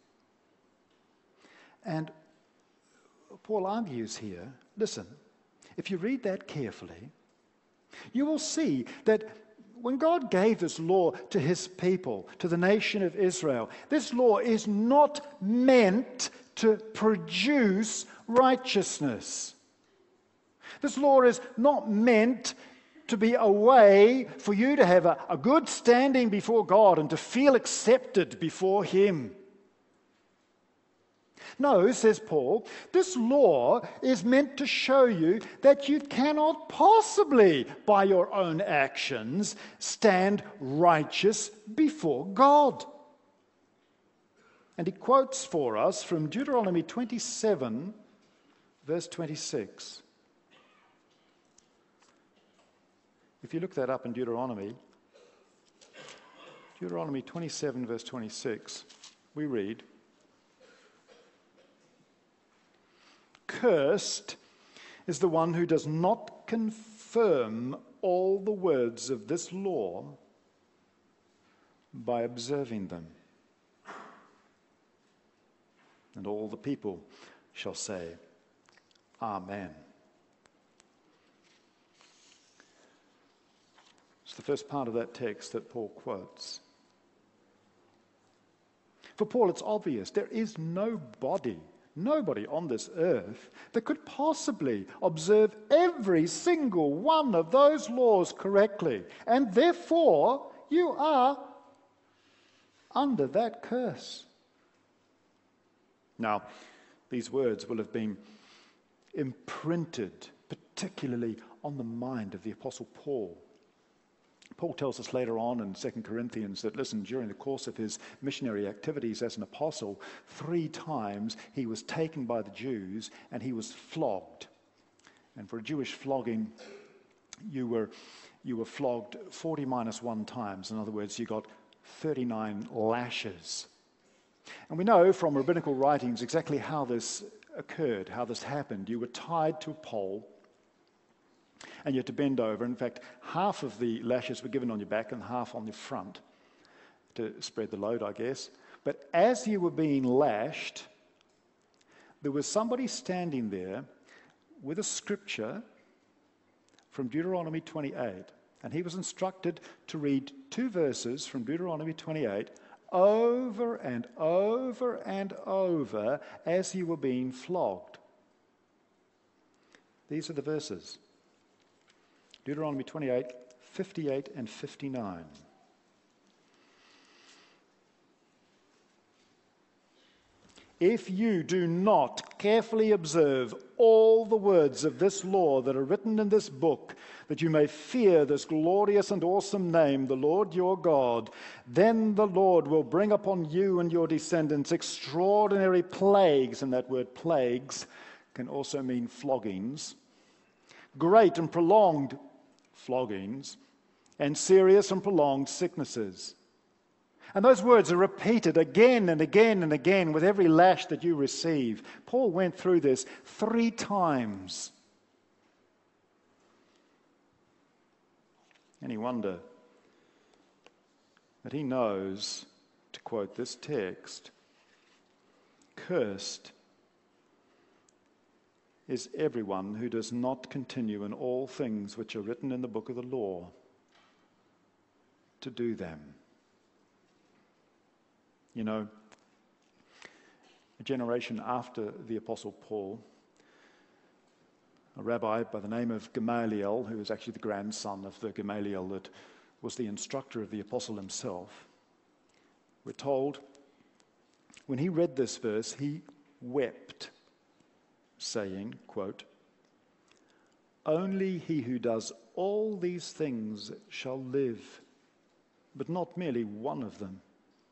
And Paul argues here, listen, if you read that carefully, you will see that when God gave this law to his people, to the nation of Israel, this law is not meant to produce righteousness. This law is not meant to be a way for you to have a good standing before God and to feel accepted before him. No, says Paul, this law is meant to show you that you cannot possibly, by your own actions, stand righteous before God. And he quotes for us from Deuteronomy 27, verse 26. If you look that up in Deuteronomy 27, verse 26, we read, "Cursed is the one who does not confirm all the words of this law by observing them." And all the people shall say, Amen. It's the first part of that text that Paul quotes. For Paul, it's obvious there is nobody on this earth that could possibly observe every single one of those laws correctly. And therefore, you are under that curse. Now, these words will have been imprinted particularly on the mind of the Apostle Paul. Paul tells us later on in 2 Corinthians that, listen, during the course of his missionary activities as an apostle, 3 times he was taken by the Jews and he was flogged. And for a Jewish flogging, you were flogged 40 minus 1 times. In other words, you got 39 lashes. And we know from rabbinical writings exactly how this occurred, how this happened. You were tied to a pole and you had to bend over. In fact, half of the lashes were given on your back and half on your front to spread the load, I guess. But as you were being lashed, there was somebody standing there with a scripture from Deuteronomy 28. And he was instructed to read 2 verses from Deuteronomy 28 over and over and over as you were being flogged. These are the verses. Deuteronomy 28, 58 and 59. If you do not carefully observe all the words of this law that are written in this book, that you may fear this glorious and awesome name, the Lord your God, then the Lord will bring upon you and your descendants extraordinary plagues, and that word plagues can also mean floggings, great and prolonged floggings, and serious and prolonged sicknesses. And those words are repeated again and again and again with every lash that you receive. Paul went through this 3 times. Any wonder that he knows, to quote this text, cursed is everyone who does not continue in all things which are written in the book of the law to do them. You know, a generation after the Apostle Paul, a rabbi by the name of Gamaliel, who was actually the grandson of the Gamaliel that was the instructor of the apostle himself, we're told when he read this verse, he wept, saying, quote, Only he who does all these things shall live, but not merely one of them.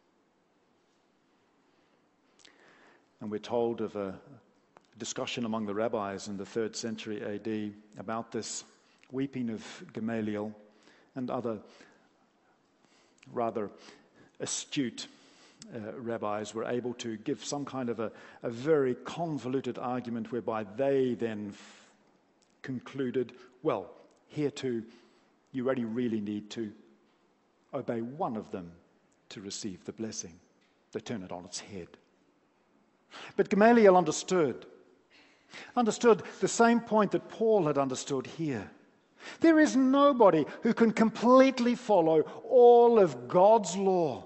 And we're told of a discussion among the rabbis in the 3rd century AD about this weeping of Gamaliel and other rather astute rabbis were able to give some kind of a very convoluted argument whereby they then concluded, well, here too, you only really need to obey one of them to receive the blessing. They turn it on its head. But Gamaliel understood the same point that Paul had understood here. There is nobody who can completely follow all of God's law.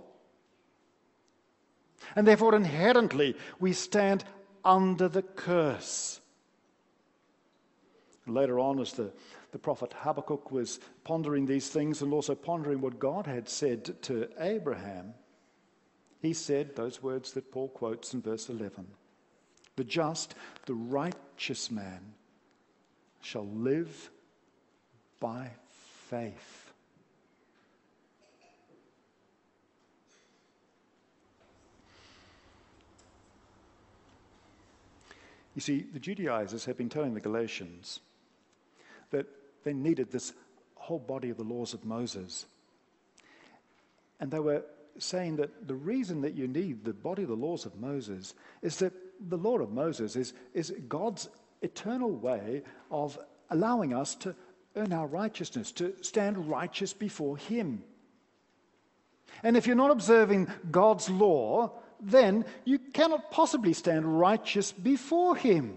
And therefore, inherently, we stand under the curse. Later on, as the prophet Habakkuk was pondering these things and also pondering what God had said to Abraham, he said those words that Paul quotes in verse 11. The just, the righteous man shall live by faith. You see, the Judaizers had been telling the Galatians that they needed this whole body of the laws of Moses. And they were saying that the reason that you need the body of the laws of Moses is that the law of Moses is God's eternal way of allowing us to earn our righteousness, to stand righteous before Him. And if you're not observing God's law, then you cannot possibly stand righteous before Him.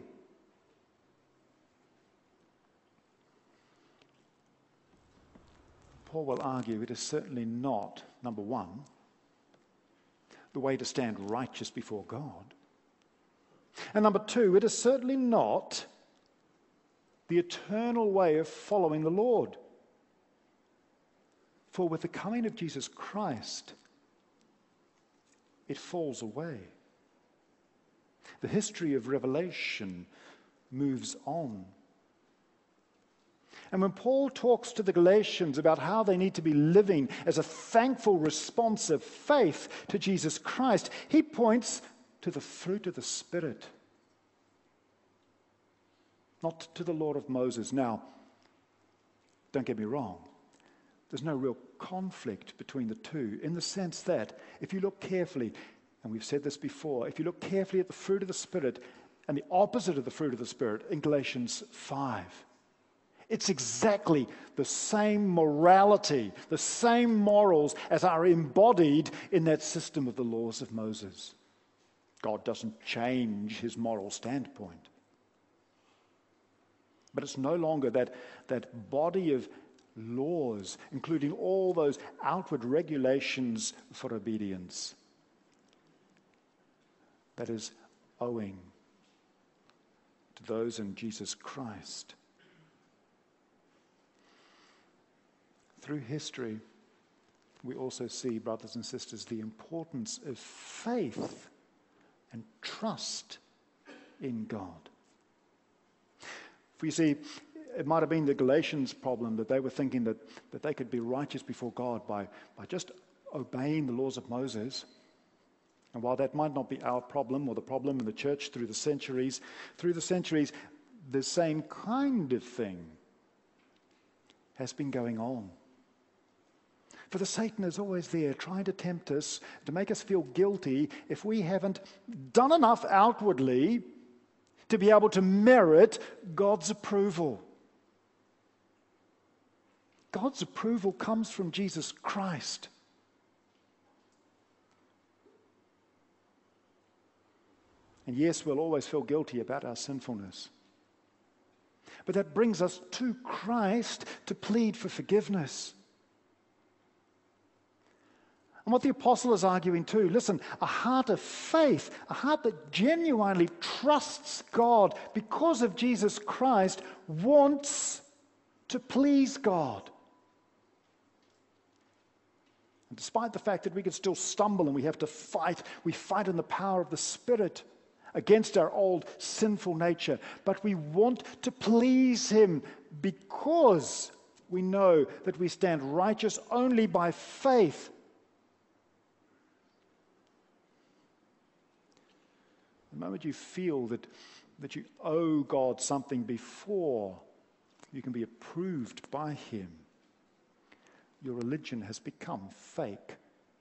Paul will argue it is certainly not, number one, the way to stand righteous before God. And number two, it is certainly not the eternal way of following the Lord. For with the coming of Jesus Christ, it falls away. The history of revelation moves on. And when Paul talks to the Galatians about how they need to be living as a thankful response of faith to Jesus Christ, he points to the fruit of the Spirit, not to the law of Moses. Now, don't get me wrong. There's no real conflict between the two in the sense that if you look carefully, and we've said this before, if you look carefully at the fruit of the Spirit and the opposite of the fruit of the Spirit in Galatians 5, it's exactly the same morality, the same morals as are embodied in that system of the laws of Moses. God doesn't change his moral standpoint. But it's no longer that body of laws, including all those outward regulations for obedience, that is owing to those in Jesus Christ. Through history, we also see, brothers and sisters, the importance of faith and trust in God. For you see, it might have been the Galatians' problem that they were thinking that they could be righteous before God by just obeying the laws of Moses. And while that might not be our problem or the problem in the church through the centuries, the same kind of thing has been going on. For the Satan is always there trying to tempt us, to make us feel guilty if we haven't done enough outwardly to be able to merit God's approval. God's approval comes from Jesus Christ. And yes, we'll always feel guilty about our sinfulness. But that brings us to Christ to plead for forgiveness. And what the apostle is arguing too, listen, a heart of faith, a heart that genuinely trusts God because of Jesus Christ, wants to please God. And despite the fact that we can still stumble and we have to fight, we fight in the power of the Spirit. against our old sinful nature, but we want to please him because we know that we stand righteous only by faith. The moment you feel that you owe God something before you can be approved by him, your religion has become fake.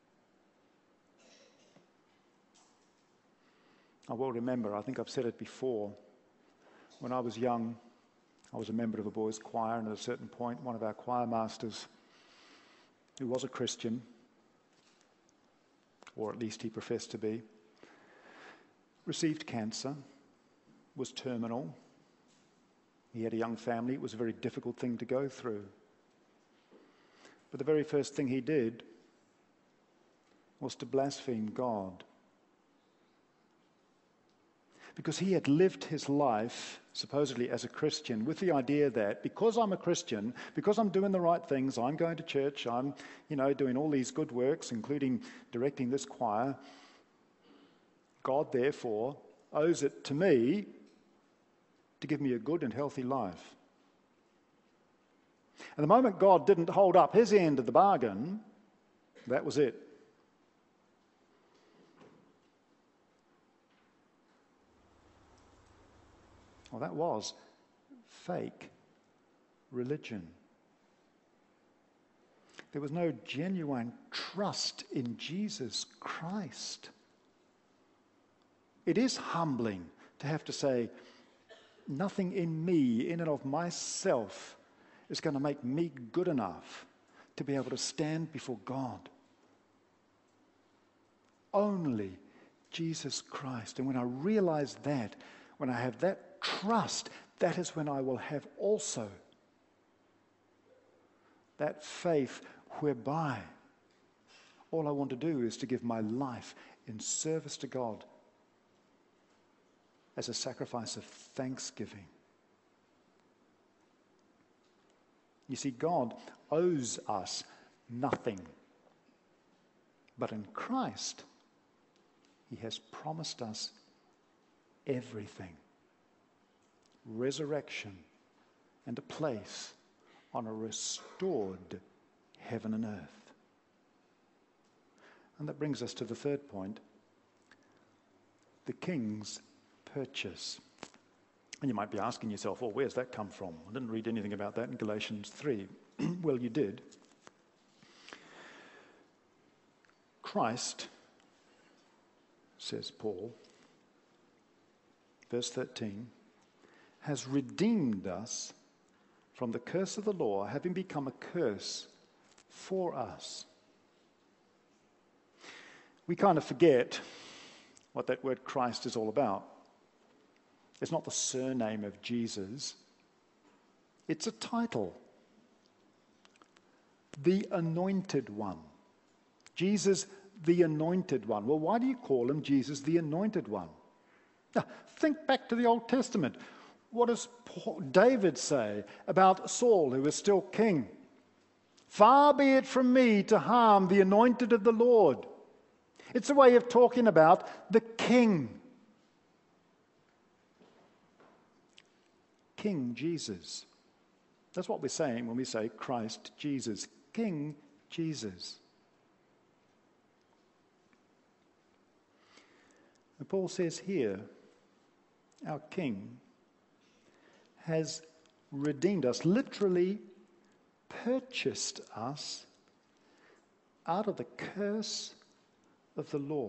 I will remember, I think I've said it before, when I was young, I was a member of a boys' choir, and at a certain point, one of our choir masters, who was a Christian, or at least he professed to be, received cancer, was terminal. He had a young family. It was a very difficult thing to go through. But the very first thing he did was to blaspheme God. Because he had lived his life, supposedly as a Christian, with the idea that because I'm a Christian, because I'm doing the right things, I'm going to church, I'm, doing all these good works, including directing this choir, God, therefore, owes it to me to give me a good and healthy life. And the moment God didn't hold up his end of the bargain, that was it. Well, that was fake religion. There was no genuine trust in Jesus Christ. It is humbling to have to say, nothing in me, in and of myself, is going to make me good enough to be able to stand before God. Only Jesus Christ. And when I realize that, when I have that trust, that is when I will have also that faith whereby all I want to do is to give my life in service to God as a sacrifice of thanksgiving. You see, God owes us nothing. But in Christ, he has promised us everything. Resurrection and a place on a restored heaven and earth. And that brings us to the third point, the king's purchase. And you might be asking yourself, well, where's that come from? I didn't read anything about that in Galatians 3. Well, you did. Christ, says Paul, verse 13, has redeemed us from the curse of the law, having become a curse for us. We kind of forget what that word Christ is all about. It's not the surname of Jesus. It's a title. The Anointed One. Jesus, the Anointed One. Well, why do you call him Jesus, the Anointed One? Now, think back to the Old Testament. What does David say about Saul, who is still king? Far be it from me to harm the anointed of the Lord. It's a way of talking about the king. King Jesus. That's what we're saying when we say Christ Jesus. King Jesus. And Paul says here, our King has redeemed us, literally purchased us out of the curse of the law,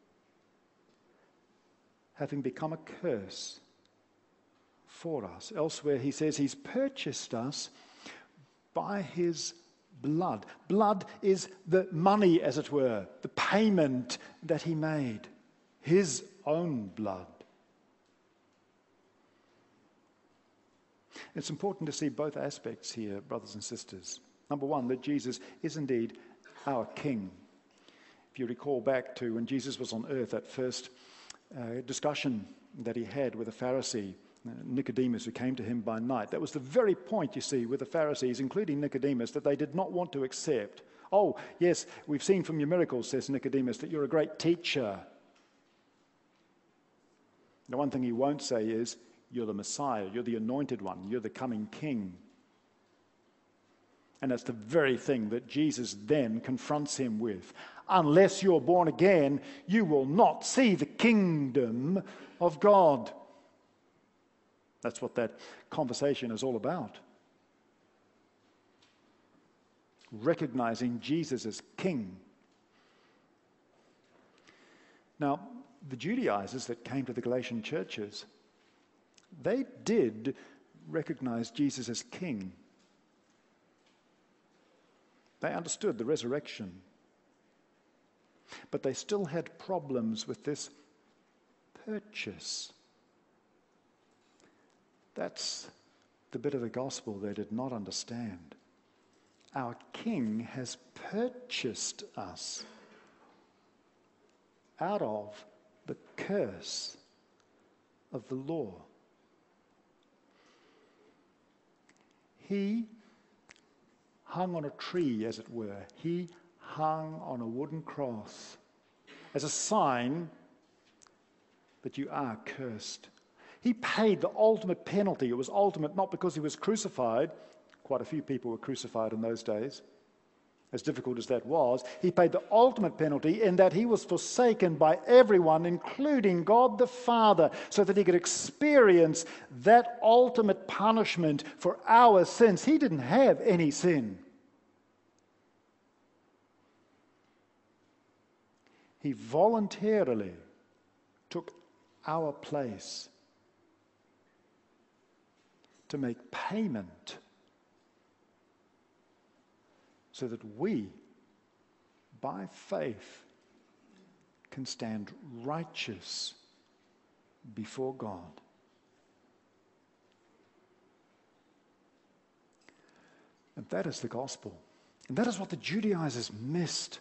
having become a curse for us. Elsewhere he says he's purchased us by his blood. Blood is the money, as it were, the payment that he made, his own blood. It's important to see both aspects here, brothers and sisters. Number one, that Jesus is indeed our King. If you recall back to when Jesus was on earth, that first discussion that he had with a Pharisee, Nicodemus, who came to him by night. That was the very point, you see, with the Pharisees, including Nicodemus, that they did not want to accept. Oh, yes, we've seen from your miracles, says Nicodemus, that you're a great teacher. The one thing he won't say is, you're the Messiah, you're the anointed one, you're the coming king. And that's the very thing that Jesus then confronts him with. Unless you're born again, you will not see the kingdom of God. That's what that conversation is all about. Recognizing Jesus as king. Now, the Judaizers that came to the Galatian churches, they did recognize Jesus as king. They understood the resurrection. But they still had problems with this purchase. That's the bit of the gospel they did not understand. Our King has purchased us out of the curse of the law. He hung on a tree, as it were. He hung on a wooden cross as a sign that you are cursed. He paid the ultimate penalty. It was ultimate not because he was crucified. Quite a few people were crucified in those days. As difficult as that was, he paid the ultimate penalty in that he was forsaken by everyone, including God the Father, so that he could experience that ultimate punishment for our sins. He didn't have any sin. He voluntarily took our place to make payment so that we, by faith, can stand righteous before God. And that is the gospel. And that is what the Judaizers missed.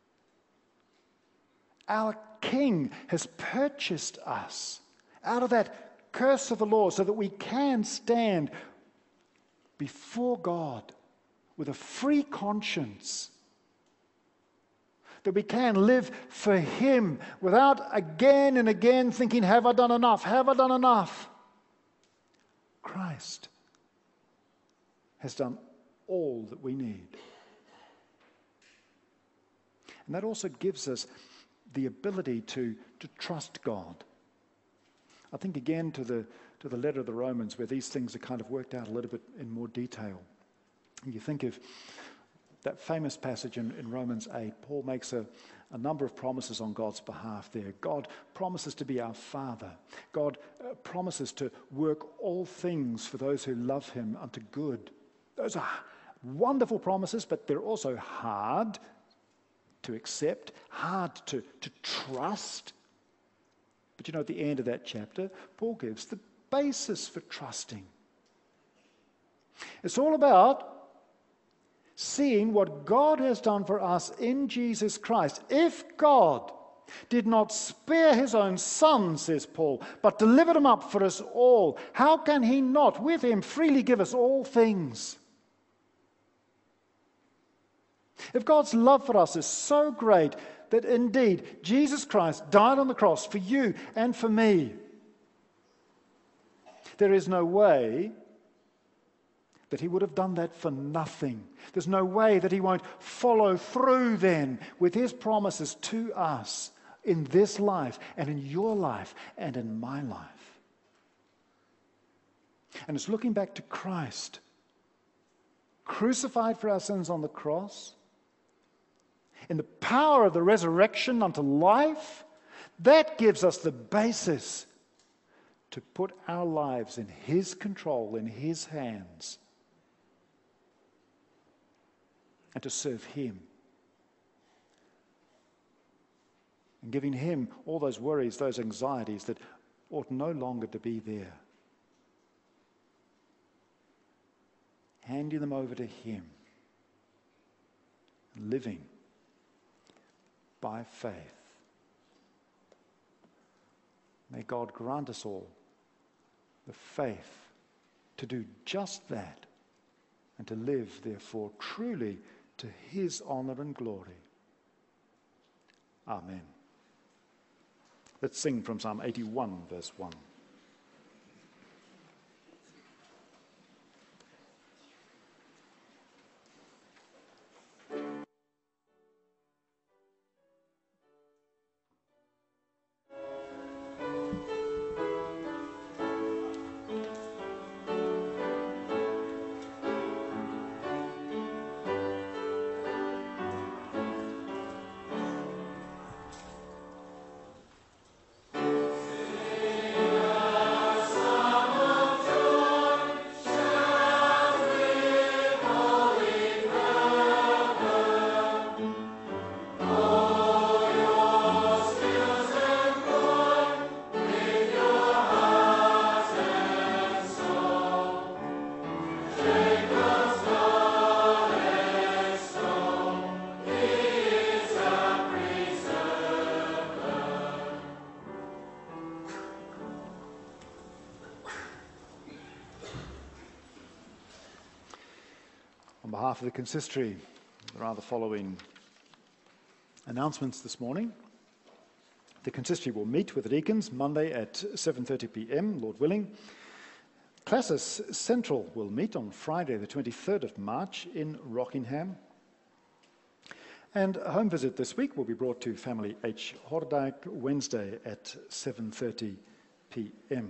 Our King has purchased us out of that curse of the law so that we can stand before God with a free conscience, that we can live for Him without again and again thinking, have I done enough? Have I done enough? Christ has done all that we need. And that also gives us the ability to trust God. I think again to the letter of the Romans, where these things are kind of worked out a little bit in more detail. You think of that famous passage in Romans 8. Paul makes a number of promises on God's behalf there. God promises to be our Father. God promises to work all things for those who love Him unto good. Those are wonderful promises, but they're also hard to accept, hard to trust. But you know, at the end of that chapter, Paul gives the basis for trusting. It's all about seeing what God has done for us in Jesus Christ. If God did not spare His own Son, says Paul, but delivered Him up for us all, how can He not with Him freely give us all things? If God's love for us is so great that indeed Jesus Christ died on the cross for you and for me, there is no way that He would have done that for nothing. There's no way that He won't follow through then with His promises to us in this life and in your life and in my life. And it's looking back to Christ, crucified for our sins on the cross, in the power of the resurrection unto life, that gives us the basis to put our lives in His control, in His hands, and to serve Him. And giving Him all those worries, those anxieties that ought no longer to be there. Handing them over to Him. Living by faith. May God grant us all the faith to do just that and to live, therefore, truly to His honor and glory. Amen. Let's sing from Psalm 81, verse 1. On behalf of the consistory, there are the following announcements this morning. The consistory will meet with the deacons Monday at 7:30 p.m, Lord willing. Classis Central will meet on Friday the 23rd of March in Rockingham. And a home visit this week will be brought to family H. Hordijk Wednesday at 7:30 p.m.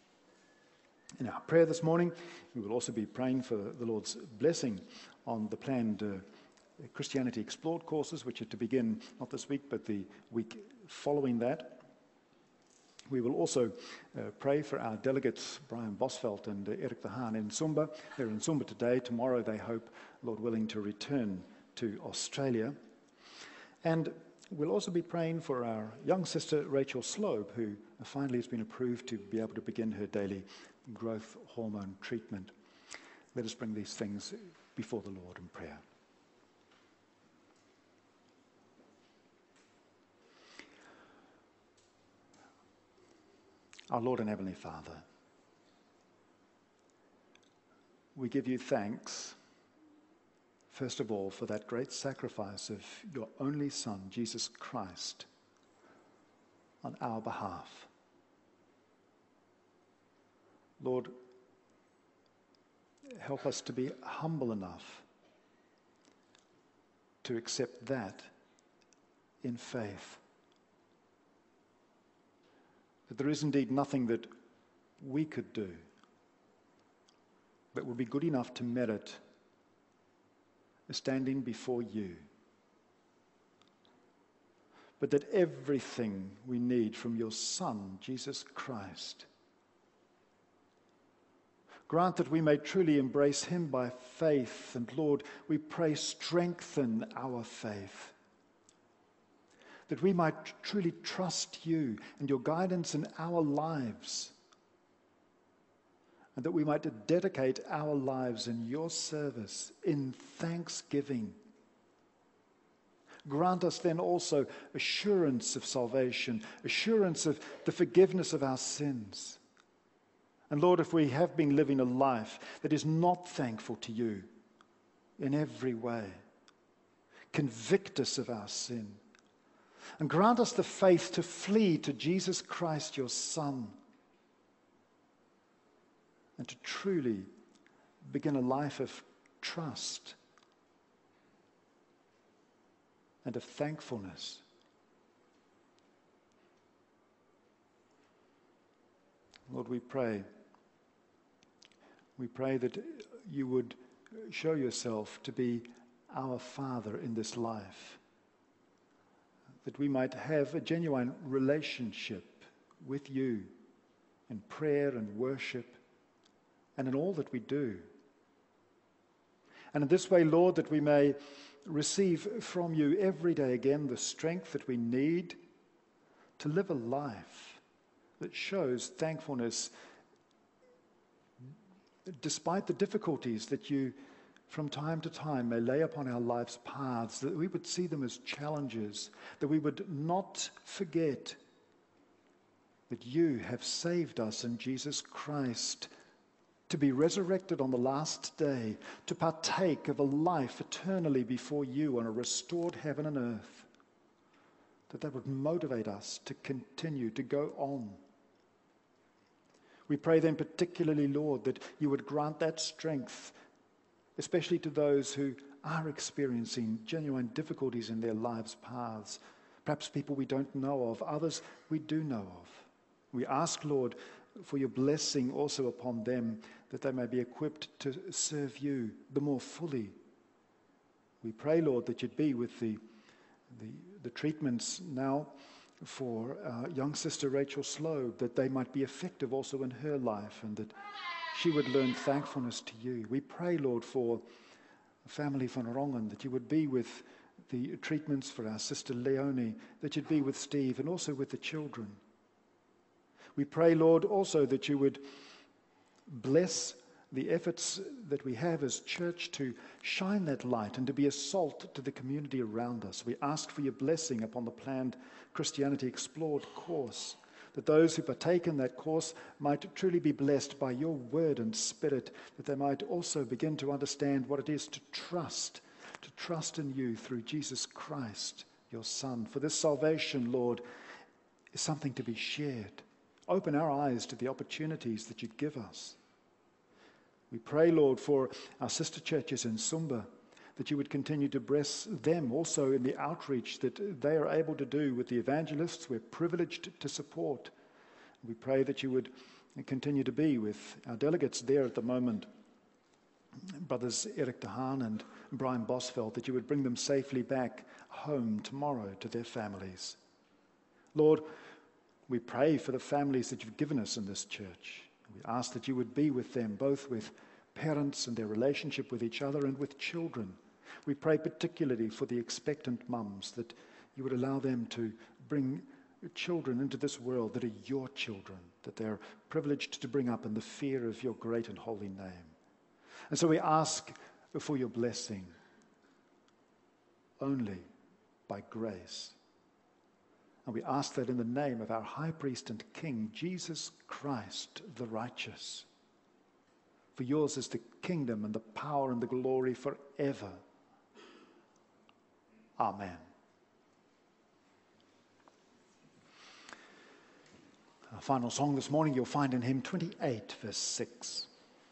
In our prayer this morning, we will also be praying for the Lord's blessing on the planned Christianity Explored courses, which are to begin not this week, but the week following that. We will also pray for our delegates, Brian Bosveld and Erik de Haan in Sumba. They're in Sumba today. Tomorrow they hope, Lord willing, to return to Australia. And we'll also be praying for our young sister, Rachel Slobe, who finally has been approved to be able to begin her daily growth hormone treatment. Let us bring these things before the Lord in prayer. Our Lord and Heavenly Father, we give you thanks, first of all, for that great sacrifice of your only Son, Jesus Christ, on our behalf. Lord, help us to be humble enough to accept that in faith. That there is indeed nothing that we could do that would be good enough to merit standing before you. But that everything we need from your Son, Jesus Christ, grant that we may truly embrace him by faith. And Lord, we pray, strengthen our faith, that we might truly trust you and your guidance in our lives, and that we might dedicate our lives in your service in thanksgiving. Grant us then also assurance of salvation, assurance of the forgiveness of our sins. And Lord, if we have been living a life that is not thankful to you in every way, convict us of our sin. And grant us the faith to flee to Jesus Christ, your Son, and to truly begin a life of trust and of thankfulness. Lord, we pray that you would show yourself to be our Father in this life, that we might have a genuine relationship with you in prayer and worship and in all that we do. And in this way, Lord, that we may receive from you every day again the strength that we need to live a life that shows thankfulness despite the difficulties that you from time to time may lay upon our life's paths, that we would see them as challenges, that we would not forget that you have saved us in Jesus Christ to be resurrected on the last day, to partake of a life eternally before you on a restored heaven and earth. that would motivate us to continue, to go on. We pray then particularly, Lord, that you would grant that strength, especially to those who are experiencing genuine difficulties in their lives' paths. Perhaps people we don't know of, others we do know of. We ask, Lord, for your blessing also upon them, that they may be equipped to serve you the more fully. We pray, Lord, that you'd be with the treatments now for our young sister Rachel Slobe, that they might be effective also in her life and that she would learn thankfulness to you. We pray, Lord, for family van Rongen, that you would be with the treatments for our sister Leonie, that you'd be with Steve and also with the children. We pray, Lord, also that you would bless the efforts that we have as church to shine that light and to be a salt to the community around us. We ask for your blessing upon the planned Christianity Explored course, that those who partake in that course might truly be blessed by your word and spirit, that they might also begin to understand what it is to trust in you through Jesus Christ, your Son. For this salvation, Lord, is something to be shared. Open our eyes to the opportunities that you give us. We pray, Lord, for our sister churches in Sumba, that you would continue to bless them also in the outreach that they are able to do with the evangelists we're privileged to support. We pray that you would continue to be with our delegates there at the moment, Brothers Eric de Haan and Brian Bosveld, that you would bring them safely back home tomorrow to their families. Lord, we pray for the families that you've given us in this church. We ask that you would be with them, both with parents and their relationship with each other and with children. We pray particularly for the expectant mums, that you would allow them to bring children into this world that are your children, that they're privileged to bring up in the fear of your great and holy name. And so we ask for your blessing only by grace. And we ask that in the name of our high priest and king, Jesus Christ, the righteous. For yours is the kingdom and the power and the glory forever. Amen. Our final song this morning you'll find in hymn 28, verse 6.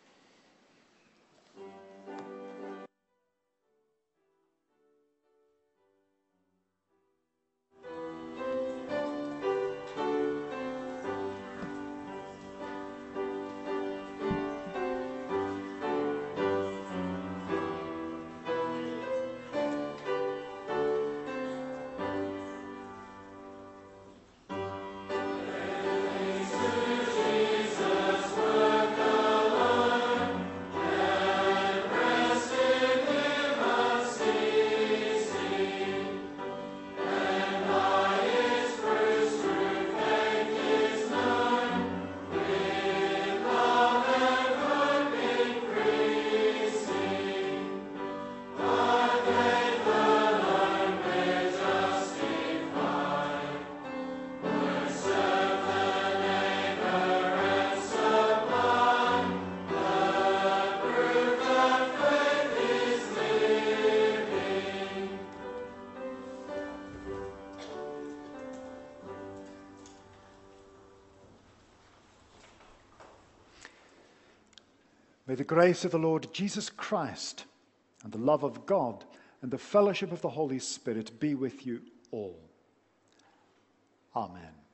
May the grace of the Lord Jesus Christ and the love of God and the fellowship of the Holy Spirit be with you all. Amen.